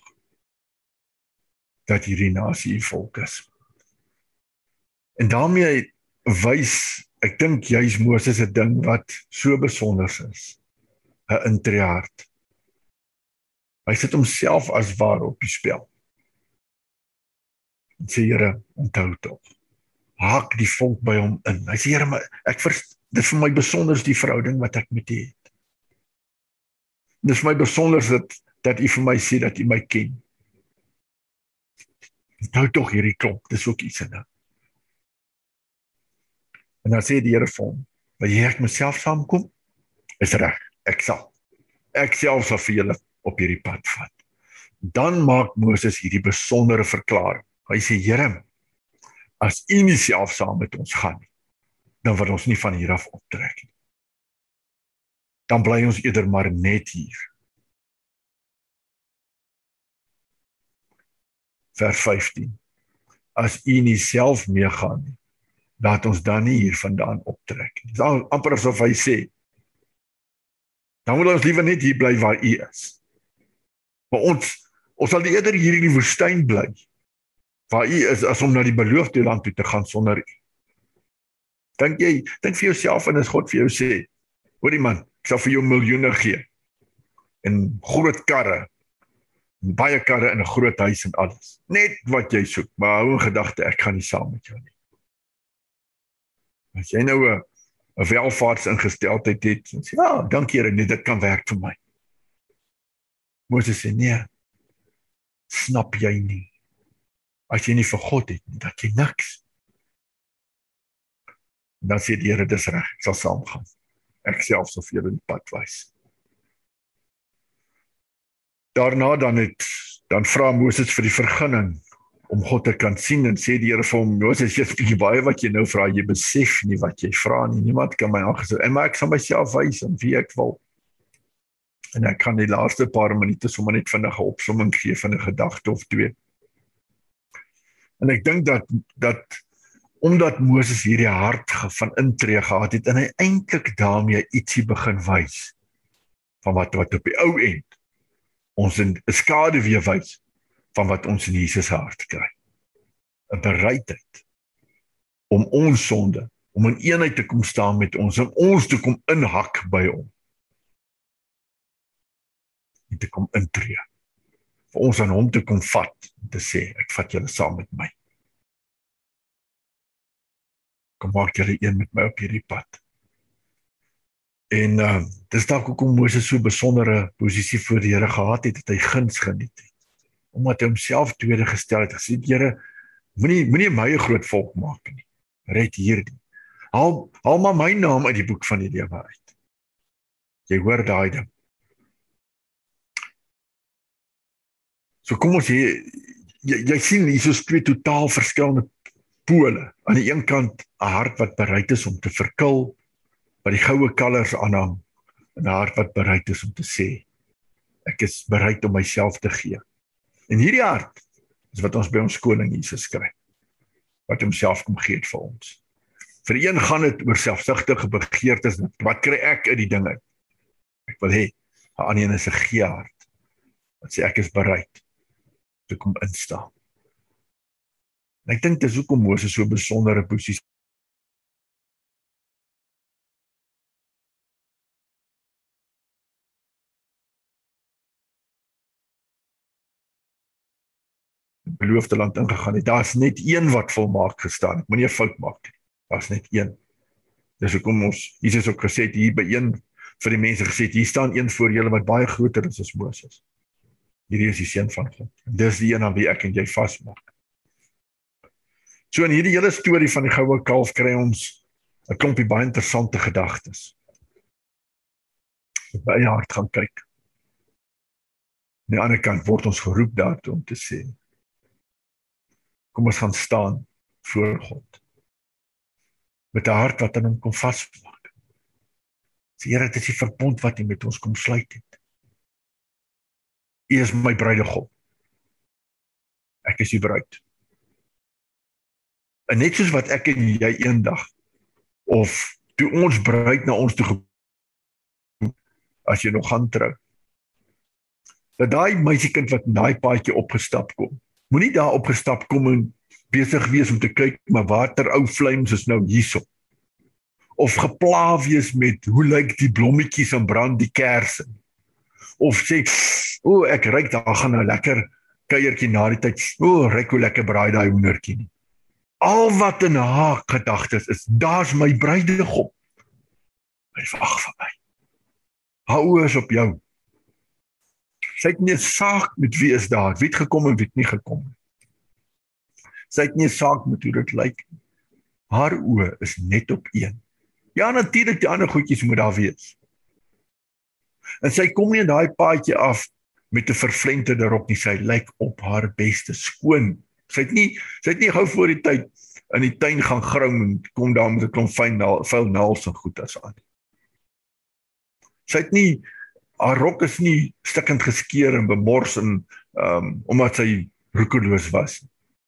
dat hierdie nasie u volk is. En daarmee wys, ek dink juis Moses 'n ding wat so besonder is, 'n intrehart. Hy sit homself as waar op die spel. En sê, Here, onthou tog, haak die volk by hom in. Hy sê, Here, maar ek vers, dit is vir my besonder die verhouding wat ek met u het. Dit is vir my besonder dat, dat u vir my sê dat u my ken. Onthou tog hierdie klomp, dis ook iets in dit. En dan sê die Here vir hom, wil jy ek myself saamkom? Is reg, ek sal. Ek self sal vir julle op hierdie pad vat. Dan maak Moses hierdie besondere verklaring. Hy sê, Here, as u nie self saam met ons gaan nie, dan wil ons nie van hier af optrek nie. Dan bly ons eerder maar net hier. Vers vyftien. As u nie self meegaan nie, laat ons dan nie hier vandaan optrek nie. Dit is amper asof hy sê, dan wil ons liever net hier bly waar u is. Maar ons, ons sal eerder hier in die woestyn bly, waar u is, as om na die beloofde land toe te gaan sonder u. Dink jy, dink vir jouself en as God vir jou sê, hoorie man, ek sal vir jou miljoene gee, en groot karre, en baie karre en 'n groot huis en alles. Net wat jy soek, maar hou in gedagte, ek gaan nie saam met jou nie. As jy nou 'n 'n welvaartsingesteldheid het, en sê, ja, dankie Here, nee, dit kan werk vir my. Moses sê, nee, snap jy nie. As jy nie vir God het, dat jy niks. En dan sê die Here, dis reg, ek sal saamgaan. Ek self sal vir julle die pad wys. Daarna dan het, dan vra Moses vir die vergunning om God te kan sien en sê die Here vir hom, Moses, jy het baie wat jy nou vra, jy besef nie wat jy vra nie, niemand kan my aangesien, en maar ek sal myself wys en wie ek wil. En ek kan die laaste paar minute sommer net vinnig 'n opsomming gee van 'n gedagte of twee. En ek dink dat, dat omdat Moses hierdie hart van intree gehad het, en hy eintlik daarmee ietsie begin wys, van wat, wat op die ou end, ons in 'n skade weer wys, van wat ons in Jesus hart kry. 'n Bereidheid om ons sonde, om in eenheid te kom staan met ons, om ons te kom inhak by hom. En te kom intree. Vir ons aan hom te kom vat, en te sê, ek vat julle saam met my. Kom maak julle een met my op hierdie pad. En uh, dis dalk hoekom Moses so 'n besondere posisie voor die Here gehad het, dat hy guns geniet het. Omdat hy homself tweede gestel het, gesê, Here, moenie moenie my 'n groot volk maak nie. Red hierdie. Haal, haal maar my naam uit die boek van die lewe uit. Jy hoor daai ding. So kom ons jy, jy, jy sien hier is twee totaal verskillende pole. Aan die een kant 'n hart wat bereid is om te verkil, wat die goue kalvers aanhang, en 'n hart wat bereid is om te sê, ek is bereid om myself te gee. En hierdie hart is wat ons by ons koning Jesus kry, wat homself kom gee vir ons. Vir die een gaan dit oor selfsugtige begeertes, wat kry ek uit die ding uit? Ek wil hê, 'n ander een is 'n gee hart, wat sê ek is bereid te kom instaan. En ek dink dis hoekom Moses so 'n besondere posisie beloofde land ingegaan het. Daar's net een wat volmaak gestaan het. Moenie 'n fout maak nie. Daar's net een. Dis hoekom ons Jesus ook gesê het hier by een vir die mense gesê het, hier staan een voor julle wat baie groter is as Moses. Hierdie is die seun van God. Dis die een aan wie ek en jy vasmaak. So in hierdie hele storie van die goue kalf kry ons 'n klompie baie interessante gedagtes. By eie hart gaan kyk. Aan die ander kant word ons geroep daartoe om te sê, kom ons gaan staan voor God. Met 'n hart wat aan hom kom vasmaak. Sê, Here, dit is die verbond wat U met ons kom sluit het. U is my bruidegom. Ek is U bruid. En net soos wat ek en jy eendag, of toe ons bruid na ons toe gekom, as jy nog gaan trou, dat daai meisiekind wat in daai paadjie opgestap kom, moenie daar opgestap kom en besig wees om te kyk, maar watter ou vlems is nou hierso. Of gepla wees met, hoe lyk die blommetjies en brand die kerse. Of sê, o, oh, ek ruik, daar gaan nou lekker kuiertjie na die tyd, o, oh, ruik hoe lekker braai daai hoendertjie nie. Al wat in haar gedagtes is, daar's my bruidegom. Hy wag vir my. Haar oë is op jou. Sy het nie 'n saak met wie is daar, wie het gekom en wie het nie gekom nie. Sy het nie 'n saak met hoe dit lyk. Haar oë is net op een. Ja, natuurlik die ander goedjies moet daar wees. En sy kom nie in daai paadjie af met 'n vervlenterde rok nie, sy lyk op haar beste skoon. Sy het nie, sy het nie gou voor die tyd in die tuin gaan grou en kom daar met 'n klomp fyn vuil naels en goed as aan. Sy het nie, haar rok is nie stikkend geskeur en bemors en um, omdat sy roekeloos was.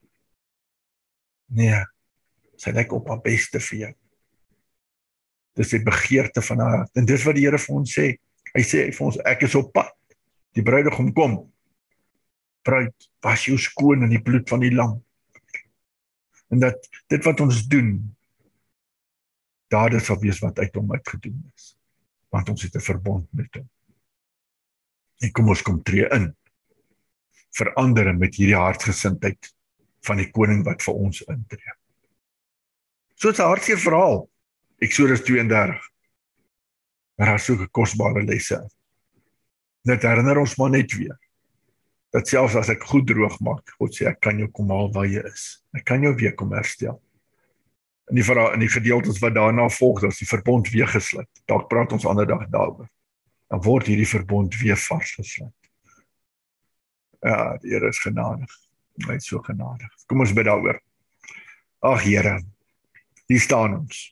Nee, sy lyk op haar beste vir jou. Dis die begeerte van haar hart. En dis wat die Here vir ons sê. Hy sê vir ons, ek is op pad. Die bruidegom kom. Bruid, was jou skoon in die bloed van die lam. En dat dit wat ons doen, daar sal wees wat uit hom uitgedoen is. Want ons het 'n verbond met hom. En kom ons kom tree in. Verander met hierdie hartsgesindheid van die koning wat vir ons intree. So 'n hartseer verhaal. Eksodus tweeëndertig. Maar daar is so 'n kosbare lesse. Dit herinner ons maar net weer. Dat selfs as ek goed droog maak, God sê ek kan jou kom haal waar jy is. Ek kan jou weer kom herstel. In die verhaal, in die gedeeltes wat daarna volg, dat is die verbond weer gesluit. Dalk praat ons ander dag daaroor. Dan word hierdie verbond weer vasgesluit. Ja, die Here is genadig. Hy is so genadig. Kom ons bid daaroor. Ag Here, hier staan ons.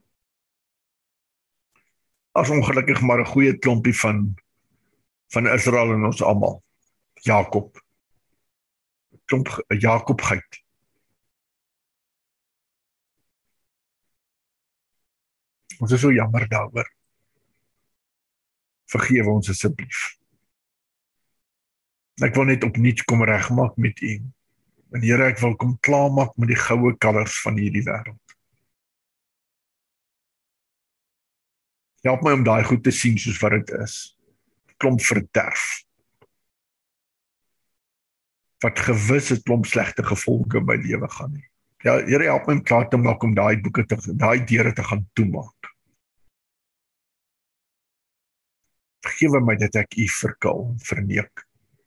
As ongelukkig maar 'n goeie klompie van van Israel en ons almal. Jakob. Klomp Jakobgeit. Ons is so jammer daaroor. Vergewe ons asseblief. Ek wil net opnuut kom regmaak met U. En Here, ek wil kom klaarmaak met die goue kalvers van hierdie wêreld. Help my om daai goed te sien soos wat dit is. Klomp verderf. Wat gewis 'n klomp slegte gevolge in my lewe gaan hê. Ja, Here, help my om klaar te maak om daai boeke te daai deure te gaan toemaak. Vergewe my dat ek U verkil, verneek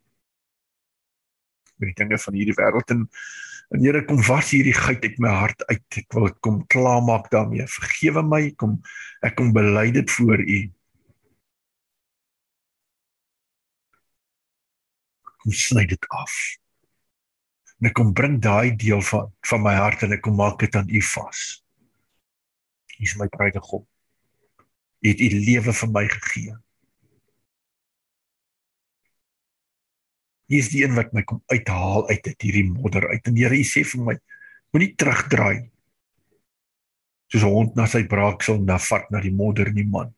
met die dinge van hierdie wêreld en en Here, kom was hierdie geit uit my hart uit. Ek wil dit kom klaarmaak daarmee. Vergewe my, kom ek kom bely dit voor U. Kom sny dit af. En ek kom bring daai deel van van my hart en ek kom maak dit aan U vas. U is my bruidegom. U het U lewe vir my gegee. U is die een wat my kom uithaal uit uit hierdie modder uit. En Here, U sê vir my, moenie terugdraai. Soos 'n hond na sy braaksel na vat na die modder nie, man.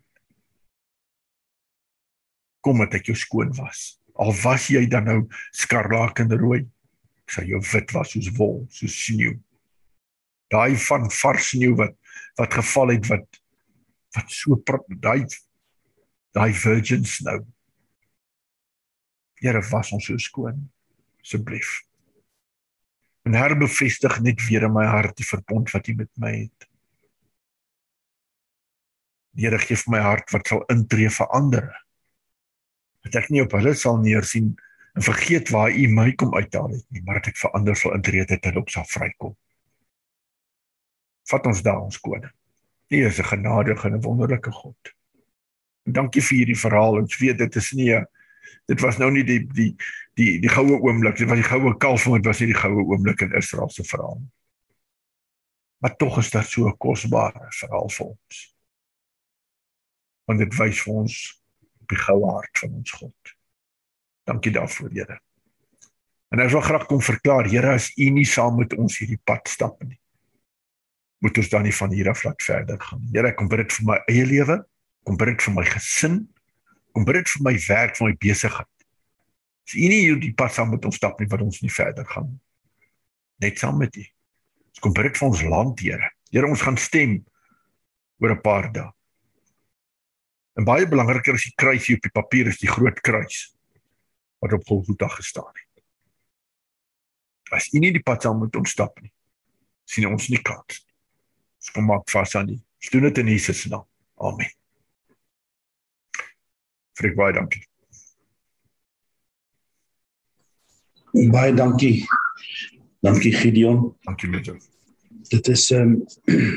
Kom dat ek jou skoon was. Al was jy dan nou skarlakenrooi, ek sal jou wit was soos wol, soos sneeu. Daai van vars sneeu wat wat geval het wat wat so daai daai virgin snow. Here, was ons so skoon, asseblief. En herbevestig net weer in my hart die verbond wat U met my het. Here, gee vir my hart wat sal intree vir ander. Dat ek nie op hulle sal neersien en vergeet waar U my kom uithaal het nie, maar dat ek vir ander sal intree dat hulle ook sal vrykom. Vat ons daar, ons koning. U is 'n genadige en 'n wonderlike God. En dankie vir hierdie verhaal. Ons weet dit is nie 'n Dit was nou nie die die die die goue oomblik, dit was die goue kalf, maar dit was nie die goue oomblik in Israel se verhaal. Maar tog is dit so 'n kosbare verhaal vir ons. Want dit wys vir ons op die goue hart van ons God. Dankie daarvoor, Here. En ek wil graag kom verklaar, Here, as U nie saam met ons hierdie pad stap nie, moet ons dan nie van hier af laat verder gaan. Here, ek kom bid dit vir my eie lewe, kom bid dit vir my gesin, kom bid dit vir my werk, vir my besigheid. As U nie hierdie pad saam met ons stap nie, wat ons nie verder gaan. Net saam met U. Ons kom bid dit vir ons land, Here. Here, ons gaan stem oor 'n paar dae. En baie belangriker as die kruis hier op die papier is die groot kruis wat op Golgotha gestaan het. As U nie die pad saam met ons stap nie, sien ons nie kans. Ons kom maak vas aan U. Ons doen dit in Jesus naam. Amen. Frik, baie dankie. Baie dankie. Dankie Gideon. Dankie Mitchell. Dit is um,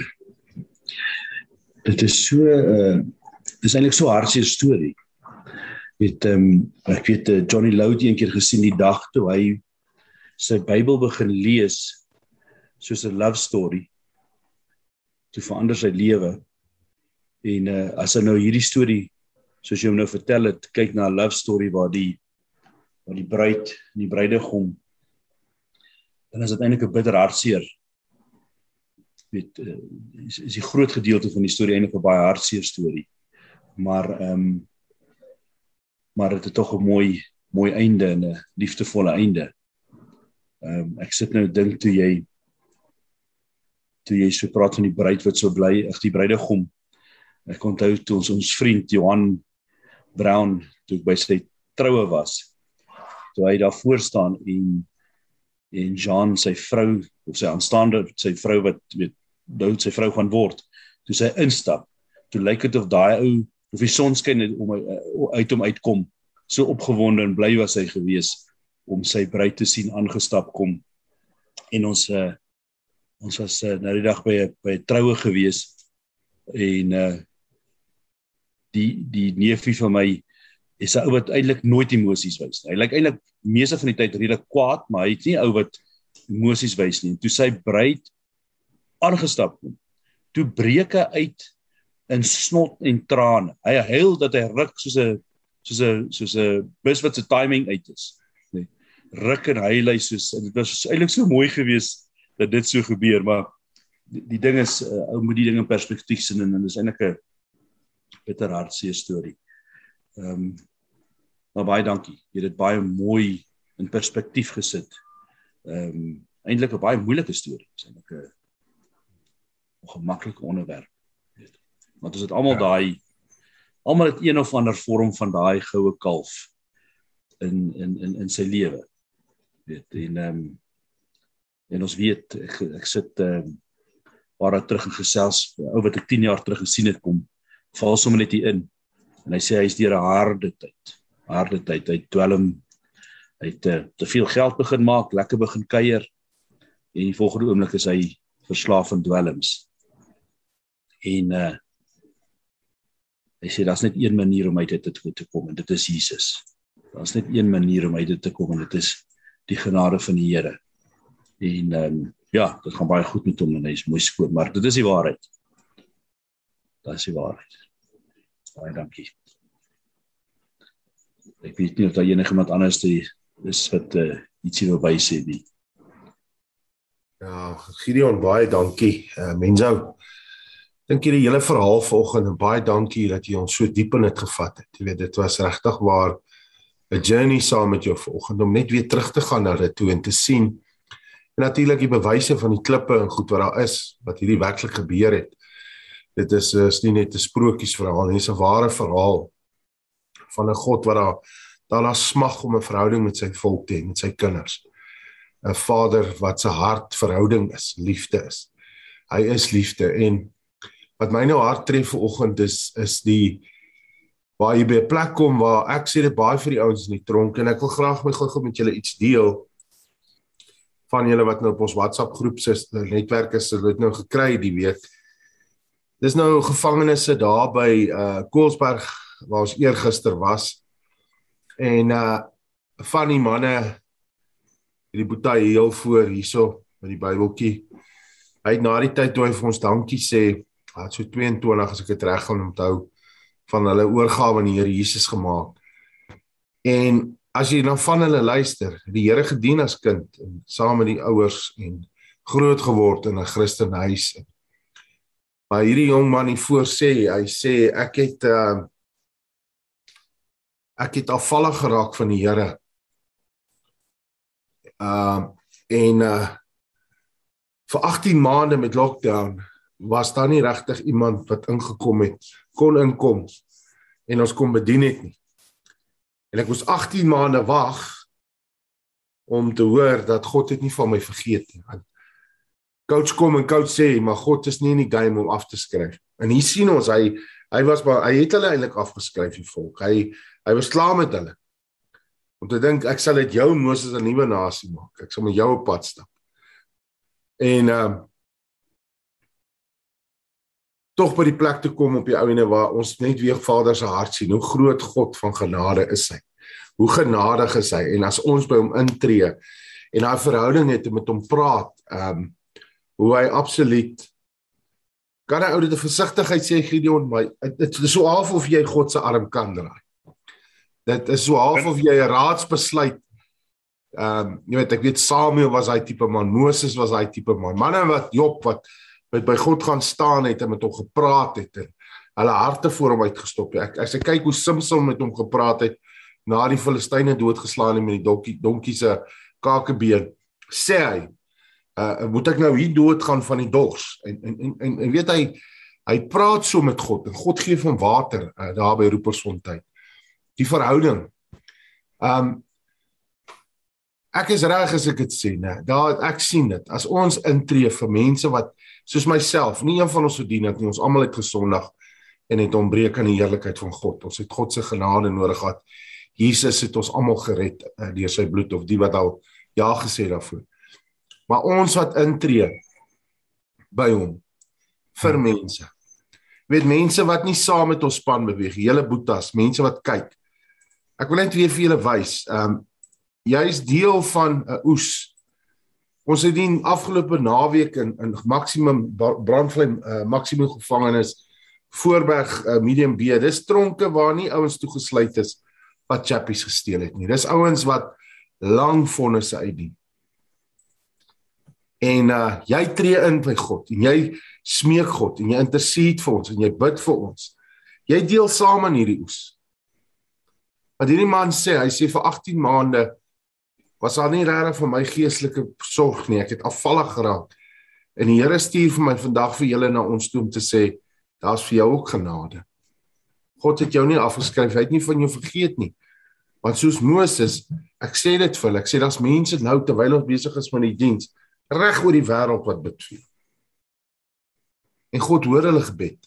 dit is so uh, dit is eintlik so 'n hartseer storie. Weet um, ek weet uh, Johnny Lou het een keer gesien die dag toe hy sy Bybel begin lees soos 'n love story. Toe verander sy lewe. En uh, as hy nou hierdie storie soos jy hom nou vertel het, kyk na 'n love story waar die waar die bruid en die bruidegom, dan is dit eintlik 'n bitter hartseer. Weet, uh, is, is die groot gedeelte van die storie eintlik 'n baie hartseer storie. Maar ehm um, maar dit het tog 'n mooi mooi einde en 'n liefdevolle einde. Ehm um, ek sit nou dink toe jy toe jy so praat van die bruid wat so bly, ag die bruidegom. Ek onthou toe ons ons vriend Johan Brown toe by sy troue was. Toe hy daar voor staan en en Jean sy vrou of sy aanstaande sy vrou wat weet nou sy vrou gaan word. Toe sy instap, toe lyk dit of daai ou of die son skyn om uit hom uitkom. So opgewonde en bly was hy gewees om sy bruid te sien aangestap kom. En ons uh, ons was uh, nou die dag by 'n by 'n troue gewees en uh, die die neefie van my is 'n ou wat eintlik nooit emosies wys nie. Hy lyk eintlik meeste van die tyd redelik kwaad, maar hy het nie 'n ou wat emosies wys nie. Toe sy bruid aangestap kom, toe breek hy uit in snot en trane. Hy huil dat hy ruk soos 'n soos 'n soos 'n bus wat se timing uit is. Nee, ruk en huil hy soos en dit was eintlik so mooi geweest dat dit so gebeur, maar die, die ding is uh, ou moet die ding in perspektief sien en dit is eintlik 'n bitter hartseer storie. Ehm um, maar baie dankie. Jy het dit baie mooi in perspektief gesit. Ehm um, eintlik 'n baie moeilike storie. Dis eintlik 'n ongemaklike onderwerp. Weet. Want ons het almal ja. daai almal het een of ander vorm van daai goue kalf in in in in sy lewe. Weet, en ehm um, en ons weet ek, ek sit ehm um, waar terug in gesels, ou wat ek tien jaar terug gesien het kom, val sommer net hier in. En hy sê hy is deur 'n harde tyd. Harde tyd. Hy dwelm, hy het uh, te veel geld begin maak, lekker begin kuier. En die volgende oomblik is hy verslaaf aan dwelms. En uh, hy sê daar's net een manier om uit dit te, te kom en dit is Jesus. Daar's net een manier om uit dit te kom en dit is die genade van die Here. En um, ja, dit gaan baie goed met hom en hy is mooi skoon, maar dit is die waarheid. Dit is die waarheid. Baie dankie. Ek weet nie of daar enige iemand anders is wat uh, ietsie wil bysê nie. Ja, Gideon, baie dankie. Uh, Menzo, dink jy die hele verhaal vanoggend en baie dankie dat jy ons so diep in dit gevat het. Jy weet, dit was regtig waar 'n journey saam met jou vanoggend om net weer terug te gaan na dit toe en te sien. En natuurlik die bewyse van die klippe en goed wat daar is, wat hierdie werklik gebeur het. Dit is, is nie net 'n sprokiesverhaal, dit is 'n ware verhaal van 'n God wat daar daar daar smag om 'n verhouding met sy volk te hê, met sy kinders. 'n Vader wat sy hart verhouding is, liefde is. Hy is liefde en wat my nou hart tref vanoggend is is die waar jy by 'n plek kom waar ek sê dit baie vir die ouens in die tronk en ek wil graag my gou-gou met julle iets deel van julle wat nou op ons WhatsApp groep se netwerk is, hulle het nou gekry die week. Dis nou gevangenisse daar by uh Koelsberg waar ons eergister was. En uh van die manne die boetie heel voor hierso met die Bybeltjie. Hy het na die tyd toe hy vir ons dankie sê, hy het so tweeëntwintig as ek dit reg gaan onthou van hulle oorgawe aan die Here Jesus gemaak. En as jy dan van hulle luister, die Here gedien as kind en saam met die ouers en groot geword in 'n Christenhuis. Maar hierdie jong man hier voor sê, hy sê ek het uh, ek het afvallig geraak van die Here. Uh, en uh, vir agttien maande met lockdown was daar nie regtig iemand wat ingekom het, kon inkom en ons kon bedien het nie. En ek moes agttien maande wag om te hoor dat God het nie van my vergeet nie. Coach kom en coach sê, maar God is nie in die game om af te skryf. En hier sien ons, hy, hy, was, hy het hulle eintlik afgeskryf, die volk. Hy, hy was klaar met hulle. Om te dink, ek sal dit jou, Moses, 'n nuwe nasie maak. Ek sal met jou op pad stap. En um, toch by die plek te kom op die ouene waar ons net weer Vader se hart sien, hoe groot God van genade is hy. Hoe genadig is hy. En as ons by hom intree, en hy verhouding het en met hom praat, um, hoe hy absoluut, kan hy ou dit 'n versigtigheid sê, Gideon, maar dit is so half of jy God se arm kan draai. Dit is so half of jy 'n raadsbesluit, um, jy weet, ek weet Samuel was hy tipe man, Moses was hy tipe man, manne wat Job, wat met by God gaan staan het en met hom gepraat het, en hulle harte voor hom uitgestop het. Ek, as ek kyk hoe Samson met hom gepraat het, na die Filistyne doodgeslaan het met die donkie, donkie se kakebeen, sê hy, Uh, moet ek nou hier doodgaan van die dors? En, en, en, en weet hy, hy praat so met God, en God gee van water, uh, daar by Roepersfontein. Die verhouding. Um, ek is reg as ek dit sê, ne? Daar, ek sien dit, as ons intree vir mense wat, soos myself, nie een van ons verdien het nie, ons almal het gesondig, en het ontbreek aan die heerlikheid van God. Ons het God se genade nodig gehad. Jesus het ons almal gered, uh, deur sy bloed, of die wat al ja gesê daarvoor. Maar ons wat intree by hom, vir mense. Weet, mense wat nie saam met ons span beweeg, hele boetas, mense wat kyk. Ek wil net weer vir julle wys, um, jy is deel van 'n oes. Ons het die afgelope naweek in, in maximum brandvlei, uh, maximum gevangenis, Voorberg, uh, medium B, dis tronke waar nie ouens toegesluit is, wat chappies gesteel het nie. Dis ouens wat lang vonnisse uitdien. En uh, jy tree in by God, en jy smeek God, en jy intercede vir ons, en jy bid vir ons. Jy deel saam in hierdie oes. Wat hierdie man sê, hy sê vir agttien maande, was daar nie regtig vir my geestelike sorg nie. Ek het afvallig geraak. En die Here stuur vir my vandag vir julle na ons toe om te sê, daar's vir jou ook genade. God het jou nie afgeskryf, hy het nie van jou vergeet nie. Want soos Moses, ek sê dit vir hulle, ek sê daar's mense nou terwyl ons besig is met die diens, reg oor die wêreld wat bid vir jou. En God hoor hulle gebed.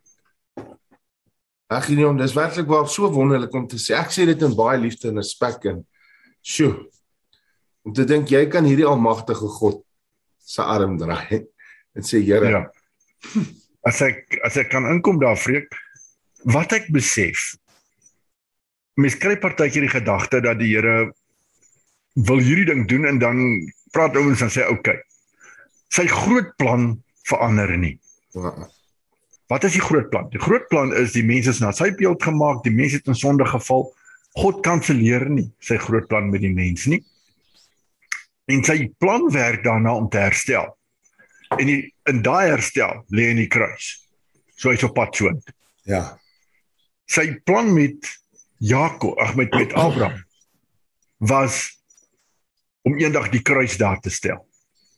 Ag nee, om dis werklik waar so wonderlik om te sê. Ek sê dit in baie liefde en respek en sjoe. Om te dink jy kan hierdie almagtige God se arm draai en sê Here. Ja. As ek as ek kan inkom daar, Freek, wat ek besef, mens kry partykeer die gedagte dat die Here wil hierdie ding doen en dan praat ouens en sê, okay, sy groot plan verander nie. Ja. Wat is die groot plan? Die groot plan is die mense is na sy beeld gemaak, die mense het in sonde geval, God kanselleer nie sy groot plan met die mens nie. En sy plan werk daarna om te herstel. En die, in daai herstel lê in die kruis. So hy's op pad so. Ja. Sy plan met Jakob, ag met met Abraham was om eendag die kruis daar te stel.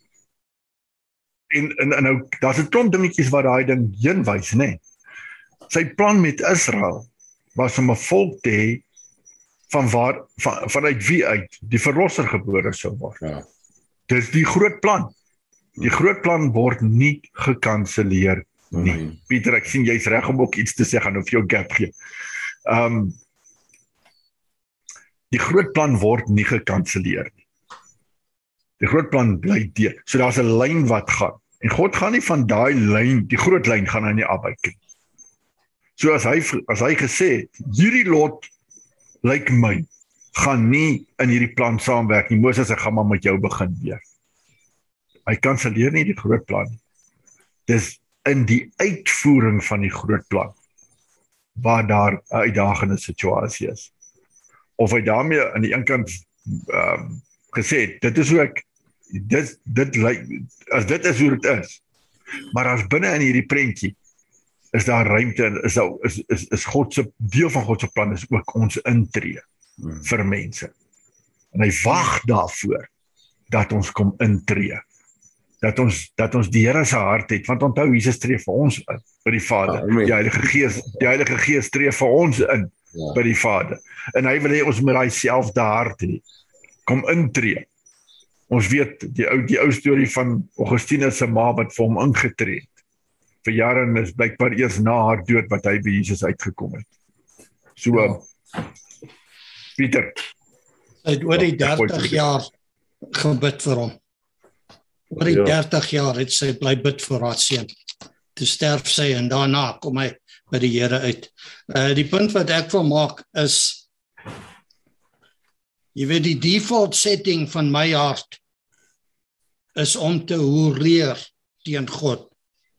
En en, en nou daar's 'n klomp dingetjies wat daai ding heen wys, nê. Nee. Sy plan met Israel was om 'n volk te hê van waar van, vanuit wie uit die verlosser gebore sou word. Ja. Dis die groot plan. Die groot plan word nie gekanselleer nie. Nee. Pieter, ek sien jy's reg om ook iets te sê, gaan of jou gap gee. Ehm um, die groot plan word nie gekanselleer nie. Die groot plan bly deur. So daar's 'n lyn wat gaan. En God gaan nie van daai lyn, die groot lyn gaan hy nie afwyk nie. So as hy as hy gesê het, hierdie lot lyk my gaan nie in hierdie plan saamwerk nie. Moses, ek gaan maar met jou begin weer. Hy kanselleer nie die groot plan. Dis in die uitvoering van die groot plan waar daar 'n uitdagende situasie is. Of hy daarmee aan die een kant um, gesê het, dit is hoe ek dit dit lyk as dit is hoe dit is. Maar as binne in hierdie prentjie is daar ruimte en is daar is is is God se deel van God se plan is ook ons intree hmm. vir mense. En hy wag daarvoor dat ons kom intree. Dat ons dat ons die Here se hart het, want onthou Jesus tree vir ons in by die Vader. Ja, die Heilige Gees, die Heilige Gees tree vir ons in ja. by die Vader. En hy wil hê ons met daai selfde hart hê. Kom intree. Ons weet die ou die ou storie van Augustinus se ma wat vir hom ingetree het. Vir jare en is blykbaar eers na haar dood wat hy by Jesus uitgekom het. So ja. Pieter. Hy het oor die dertig jaar gebid vir hom. Oor die ja. dertig jaar het sy bly bid vir haar seun. Toe sterf sy en daarna kom hy by die Here uit. Uh, die punt wat ek wil maak is, jy weet die default setting van my hart is om te hoereer teen God.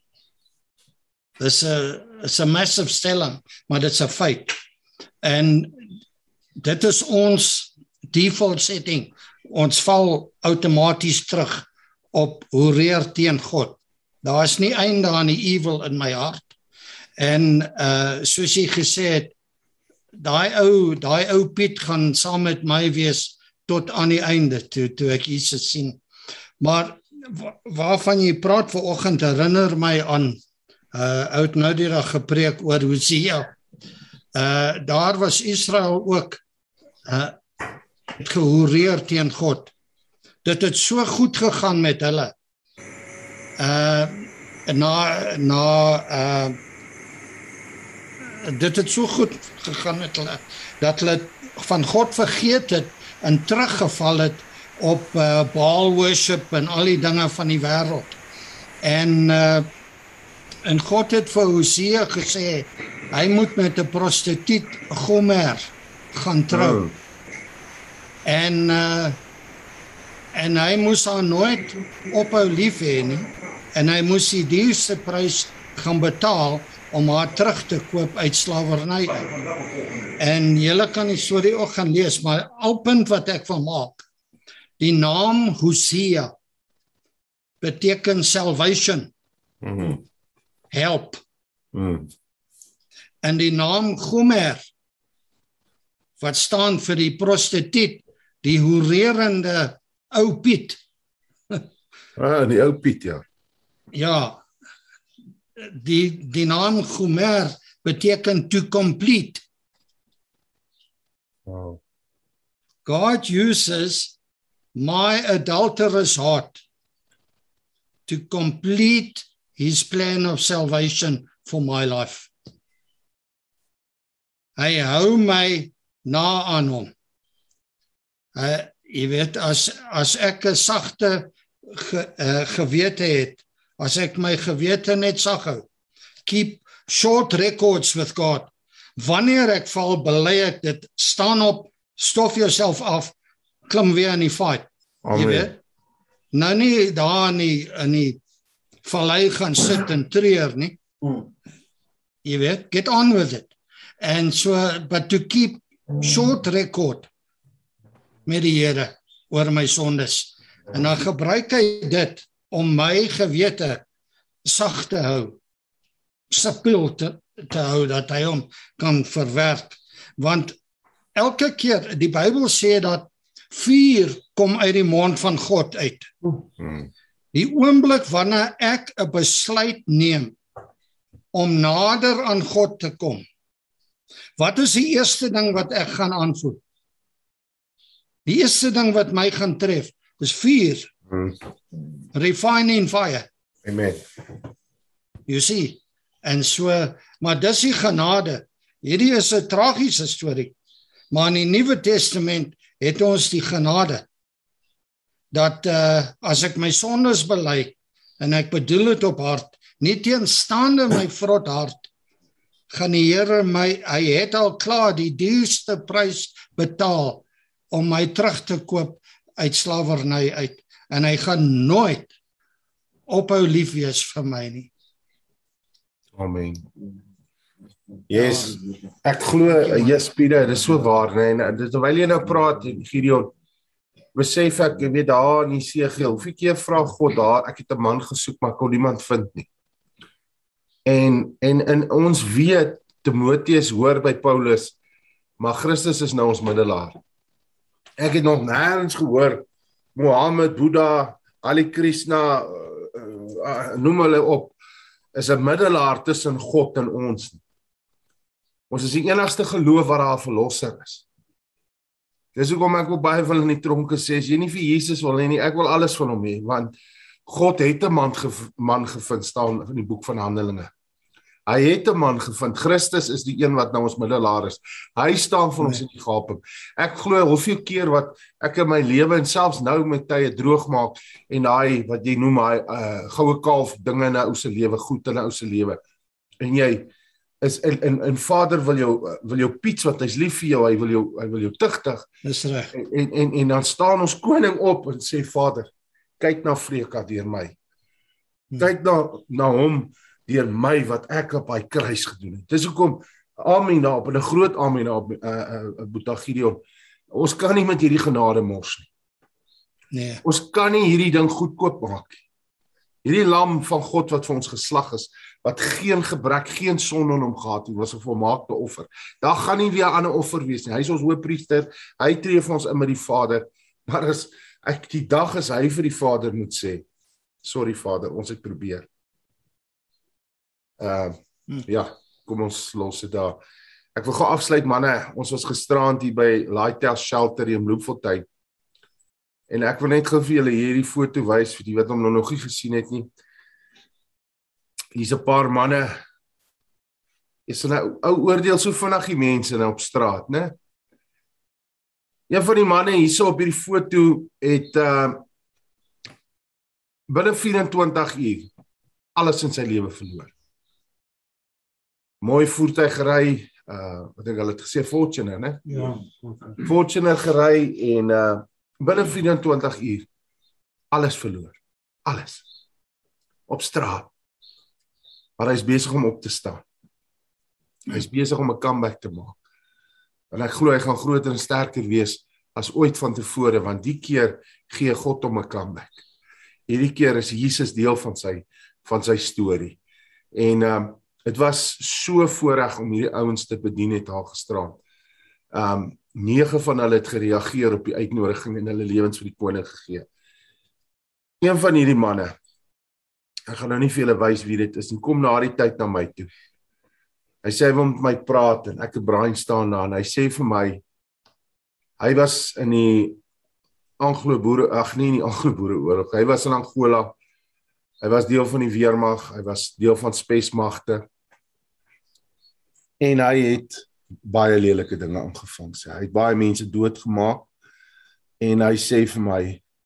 Dis 'n is 'n massive stelling, maar dit is 'n feit. En dit is ons default setting. Ons val outomaties terug op hoereer teen God. Daar is nie einde aan die evil in my hart. En uh soos jy gesê het, daai ou, daai ou Piet gaan saam met my wees tot aan die einde toe toe ek Jesus sien. Maar waarvan jy praat vanoggend herinner my aan uh oud nou die dag gepreek oor Hosea. Uh daar was Israel ook uh gehoereer teen God. Dit het so goed gegaan met hulle. Uh na na uh dit het so goed gegaan met hulle dat hulle van God vergeet het en teruggeval het op uh, Baal worship en al die dinge van die wêreld. En uh en God het vir Hosea gesê hy moet met 'n prostituut Gomer gaan trou. Oh. En uh en hy moes haar nooit ophou lief hê nie. En hy moes die duurste prys gaan betaal om haar terug te koop uit slawerny uit. En julle kan die storie ook gaan lees, maar al punt wat ek wil maak, die naam Hosea beteken salvation, mm-hmm. help. Mm. En die naam Gomer, wat staan vir die prostituut, die hoererende ou Piet. Ah, die ou Piet, ja. Ja, die, die naam Gomer beteken to complete. Wow. God uses my adulterous heart to complete his plan of salvation for my life. Hy hou my na aan hom. Uh, jy weet, as, as ek 'n sagte ge, uh, gewete het, as ek my gewete net sag hou, keep short records with God. Wanneer ek val, bely ek dit, staan op, stof jouself af, klim weer in die fight. Jy weet? Nou nie daar in die, in die vallei gaan sit en treur nie. Jy weet, get on with it. And so, but to keep short record met die Here oor my sondes. En dan gebruik hy dit om my gewete sag te hou, stabiel te, te hou, dat hy hom kan verwerk. Want elke keer, die Bybel sê dat vuur kom uit die mond van God uit. Die oomblik wanneer ek 'n besluit neem om nader aan God te kom, wat is die eerste ding wat ek gaan aanvoel? Die eerste ding wat my gaan tref, is vuur. Hmm. Refining fire. Amen. You see? En so, maar dis die genade. Hierdie is 'n tragiese storie. Maar in die Nuwe Testament het ons die genade dat uh, as ek my sondes bely en ek bedoel dit op hart, nie teenstaande my vrot hart, gaan die Here my, hy het al klaar die duurste prys betaal om my terug te koop uit slawerny uit, en hy gaan nooit ophou lief wees vir my nie. Amen. Yes, ek glo, yes, Pieter, dit is so waar, nee, en terwyl jy nou praat, Gideon, besef ek, jy weet daar in die Segel, hoeveel keer vra God daar, ek het 'n man gesoek, maar kon niemand vind nie. En, en, en ons weet, Timoteus hoor by Paulus, maar Christus is nou ons middelaar. Ek het nog nêrens gehoor, Mohammed, Boeddha, Ali Krishna, uh, uh, noem hulle op, is 'n middelaar tussen God en ons. Ons is die enigste geloof waar daar 'n verlosser is. Dis hoekom ek ook baie wil in die tronke sê, as jy nie vir Jesus wil hê nie, ek wil alles van hom hê, want God het 'n man, gev man gevind, staan in die boek van Handelinge. Hy het 'n man gevind. Christus is die een wat nou ons middelaar is. Hy staan vir ons in die gaping. Ek glo hoeveel keer wat ek in my lewe en selfs nou met tye droog maak en daai wat jy noem hy uh, goue kalf dinge in 'n ou se lewe, goed in 'n ou se lewe. En jy is en, en, en Vader wil jou wil jou piets, wat hy's lief vir jou, hy wil jou hy wil jou tugtig. Dis reg. En, en en en dan staan ons koning op en sê Vader, kyk na Freka deur my. Kyk na na hom deur my wat ek op hy kruis gedoen het. Dis hoekom amen daarop, en 'n groot amen daarop, uh, uh, Boeta Gideon. Ons kan nie met hierdie genade mors nie. Nee. Ons kan nie hierdie ding goedkoop maak nie. Hierdie lam van God wat vir ons geslag is, wat geen gebrek, geen sonde in hom gehad het, was 'n volmaakte offer. Daar gaan nie weer 'n ander offer wees nie. Hy is ons hoëpriester, hy tree vir ons in met die Vader. Maar as ek die dag is hy vir die Vader moet sê, sorry Vader, ons het probeer. Uh, hmm. Ja, kom ons los dit daar. Ek wil gou afsluit manne, ons was gisterand hier by Lighthouse Shelter in Bloemfontein. En ek wil net gou vir julle hierdie foto wys vir die wat hom nog nie gesien het nie. Hier's 'n paar manne. Is nou ou oordeel so vinnig die mense nou op straat, né? Een van die manne hierso op hierdie foto het uh binne vyf en twintig uur alles in sy lewe verloor. Mooi voertuig gery, uh wat ek hulle het gesê Fortuner, né? Ja. Fortuner gery en uh binne vyf en twintig uur alles verloor. Alles. Op straat. Maar hy is besig om op te staan. Hy is besig om 'n comeback te maak. En ek glo hy gaan groter en sterker wees as ooit van tevore, want die keer gee God hom 'n comeback. Hierdie keer is Jesus deel van sy van sy storie. En um, dit was so voorreg om hierdie ouens te bedien het al gisterand. Um nege van hulle het gereageer op die uitnodiging en hulle lewens vir die koning gegee. Een van hierdie manne, ek gaan nou nie vir julle wys wie dit is, en kom na die tyd na my toe. Hy sê hy wil met my praat en ek en Brian staan daar en hy sê vir my, hy was in die Anglo-Boere, ag nee, nie Anglo-Boereoorlog, hy was in Angola, hy was deel van die weermag, hy was deel van spesmagte, en hy het baie lelike dinge aangevang, sê. Hy het baie mense doodgemaak, en hy sê vir my,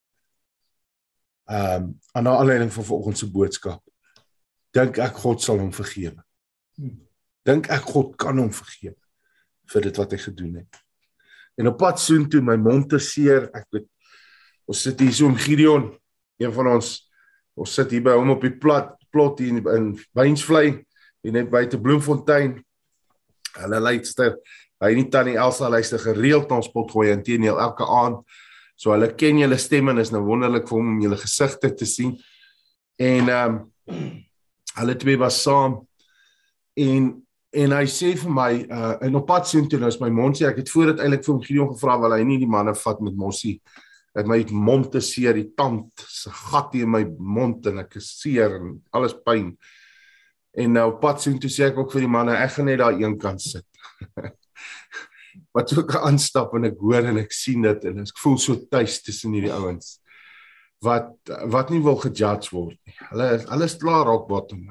um, aan die aanleiding van vanoggend se boodskap, dink ek God sal hom vergewe. Dink ek God kan hom vergewe, vir dit wat hy gedoen het. En op pad soontoe, my mond te seer, ek weet, ons sit hier so om Gideon, een van ons, ons sit hier by hom op die plat, plot hier in, in Weinsvlei, hier net buite Bloemfontein, hulle luister, hy nie tannie Elsa luister gereeld na ons potgooi, inteendeel elke aand, so hulle ken julle stem en is nou wonderlik vir hom om julle gesigte te sien, en um, hulle twee was saam, en, en hy sê vir my, uh, en op pad soontoe, nou is my mond sê, ek het voordat eintlik vir hom Gideon gevra, wil hy nie die manne vat met mossie, het my mond te seer, die tand, se gat in my mond, en ek is seer, en alles pyn, en nou op pad soontoe sê ek ook vir die manne, ek gaan net daar een kant sit, wat so ek aanstap, en ek hoor, en ek sien dit, en ek voel so thuis tussen hierdie ouens, wat, wat nie wil gejudge word, hulle, hulle is klaar rock bottom,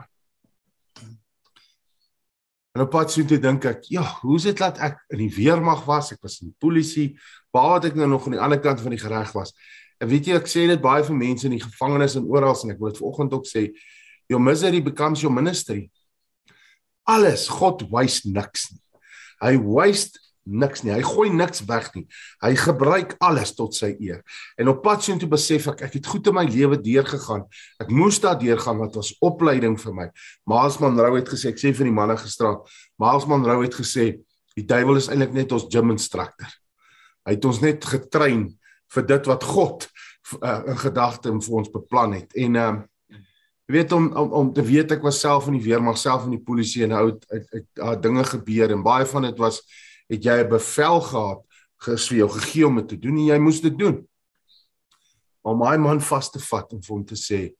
en op pad soontoe dink ek, ja, hoe is dit dat ek in die weermag was, ek was in die polisie, behalwe wat ek nou nog aan die ander kant van die gereg was, en weet jy, ek sê dit baie vir mense in die gevangenis en oral, en ek wil dit vanoggend ook sê, your misery becomes your ministry, alles, God waste niks nie, hy waste niks nie, hy gooi niks weg nie, hy gebruik alles tot sy eer, en op pad soontoe besef ek, ek het goed in my lewe deurgegaan, ek moes daar deurgaan, wat was opleiding vir my, Miles Monroe het gesê, ek sê vir die manne gisterand, Miles Monroe het gesê, die duiwel is eintlik net ons gym instructor, hy het ons net getrein, vir dit wat God, uh, in gedagte vir ons beplan het, en, um, weet om, om, om te weet, ek was self in die weermag, self in die polisie, en nou het, het, het, het dinge gebeur, en baie van dit was, het jy 'n bevel gehad, vir jou gegee om dit te doen, en jy moes dit doen. Om my man vast te vat, en vir hom te sê,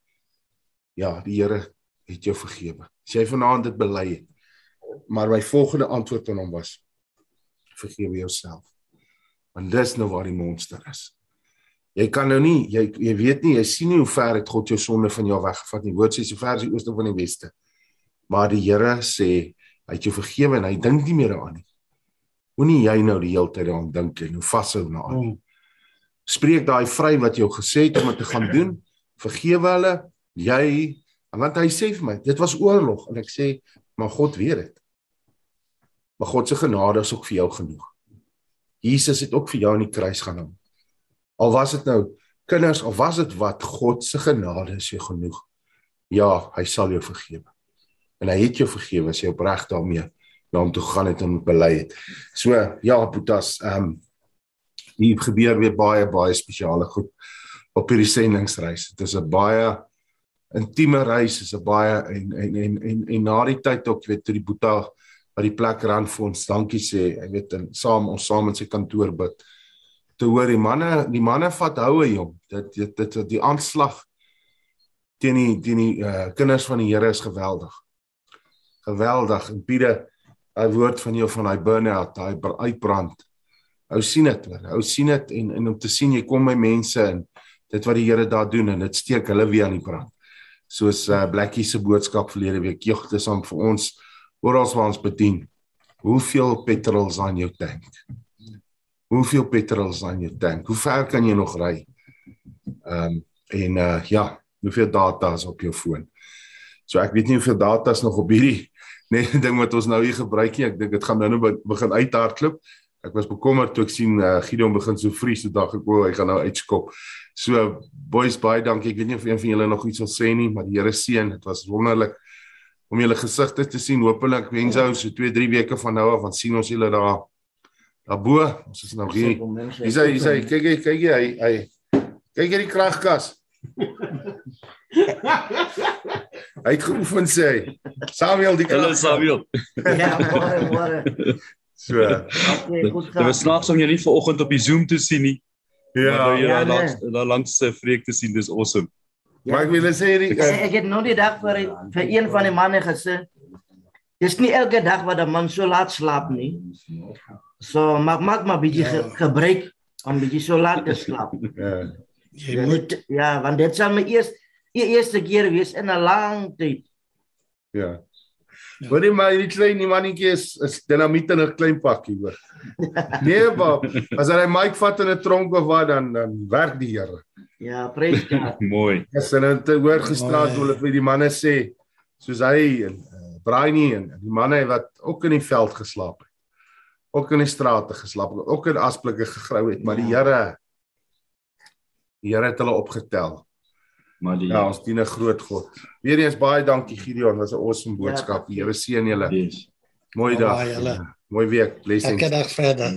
ja, die Here het jou vergewe. As jy vanaand dit bely het, maar my volgende antwoord aan hom was, vergewe jouself. Want dis nou waar die monster is. Jy kan nou nie, jy, jy weet nie, jy sien nie hoe ver het God jou sonde van jou weggevat nie. Woord sê, so ver is die ooste van die weste. Maar die Here sê, hy het jou vergewe, en hy dink nie meer daaraan nie. Hoe nie jy nou die hele tyd daaraan dink en hoe vashou na aan. Mm. Spreek daai vry wat jou gesê het om dit te gaan doen, vergewe hulle, jy, want hy sê vir my, dit was oorlog, en ek sê, maar God weet dit. Maar God se genade is ook vir jou genoeg. Jesus het ook vir jou aan die kruis gaan hang. Al was dit nou kinders, al was dit wat, God se genade is jou genoeg. Ja, hy sal jou vergewe. En hy het jou vergewe as jy opreg daarmee na hom toe gaan het en bely het. So, ja, Boetas, um, hier gebeur weer baie, baie spesiale goed op hierdie sendingsreis. Het is 'n baie intieme reis, is 'n baie, en, en, en, en, en na die tyd ook, weet, toe die Boeta wat die plek rand vir ons dankie sê, ek weet, en saam, ons saam in sy kantoor bid, te hoor, die manne, die manne vat houe, jong, dit, dit, dit, die aanslag teen die, teen die uh, kinders van die Here is geweldig. Geweldig, en Piede, hy woord van jou van hy burn-out, hy uitbrand, ou sien het, ou sien het, en, en om te sien, jy kom by mense, en dit wat die Here daar doen, en dit steek hulle weer aan die brand, soos uh, Blackie se boodskap verlede week, joh, dis om vir ons, oral waar ons bedien, hoeveel petrol is aan jou tank? Hoeveel petrol is aan jou tank? Hoe ver kan jy nog ry? Um, en uh, ja, hoeveel data is op jou foon? So ek weet nie hoeveel data is nog op hierdie, nee, ding wat ons nou hier gebruik nie, ek dink het gaan nou nou begin uithardloop, ek was bekommerd toe ek sien uh, Gideon begin so vries, so dacht ek, oh, hy gaan nou uitskop. So, boys, baie dankie, ek weet nie of een van julle nog iets wil sê nie, maar die Here seën, het was wonderlik om julle gesigte te sien, hopelik wens ou so twee, drie weke van nou af, want sien ons julle daar, daarbo, ons is nou hier, hy sê, hy sê, kyk jy, kyk jy, hy, hy, kyk jy die kragkas, hy het geoefen sê, Samuel die kragkas, Samuel, ja, môre, môre, So. Okay, goed Dit was snaaks om jou nie vanoggend op die Zoom te sien nie. Ja. Maar jy Ja, daar nee. langs daar langs se vreek te sien, dis awesome. Maar ek wil sê die Ek, ek het nou die dag vir, vir een van die manne gesê, dis nie elke dag wat 'n man so laat slaap nie. So maak maak maar 'n bietjie ge, gebruik om bietjie so laat te slaap. ja. Jy moet Ja, want dit sal my eers die eerste keer wees in 'n lang tyd. Ja. Hoor jy maar, die klein die mannetjie is, is dinamiet in 'n klein pakkie, hoor. Nee, Bob, as hy Mike vat in 'n tronk of wat, dan dan werk die Here. Ja, prys God. Mooi. Yes, en het hoor gisterand Mooi. wil ek vir die manne sê, soos hy en uh, Brainy en die manne wat ook in die veld geslaap het. Ook in die strate geslaap het, ook in asblikke gegrou het, maar die Here die Here het hulle opgetel. Maar die Ja, ons dien 'n groot God. Weereens baie dankie Gideon, was 'n awesome boodskap. Die Here seën julle. Yes. Mooi dag. Baie julle. Mooi week. Blessings. elke dag verder.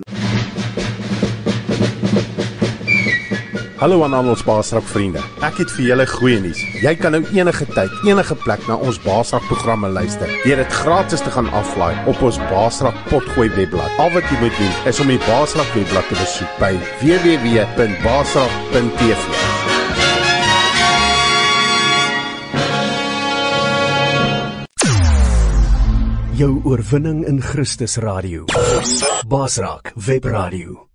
Hallo aan al ons Baasrak vriende. Ek het vir julle goeie nuus. Jy kan nou enige tyd, enige plek na ons Baasrak programme luister. Deur dit gratis te gaan aflaai op ons Baasrak Potgooi webblad. Al wat jy moet doen is om die Baasrak webblad te besoek by w w w punt baasrak punt t v. Jou oorwinning in Christus Radio. Basraak Webradio.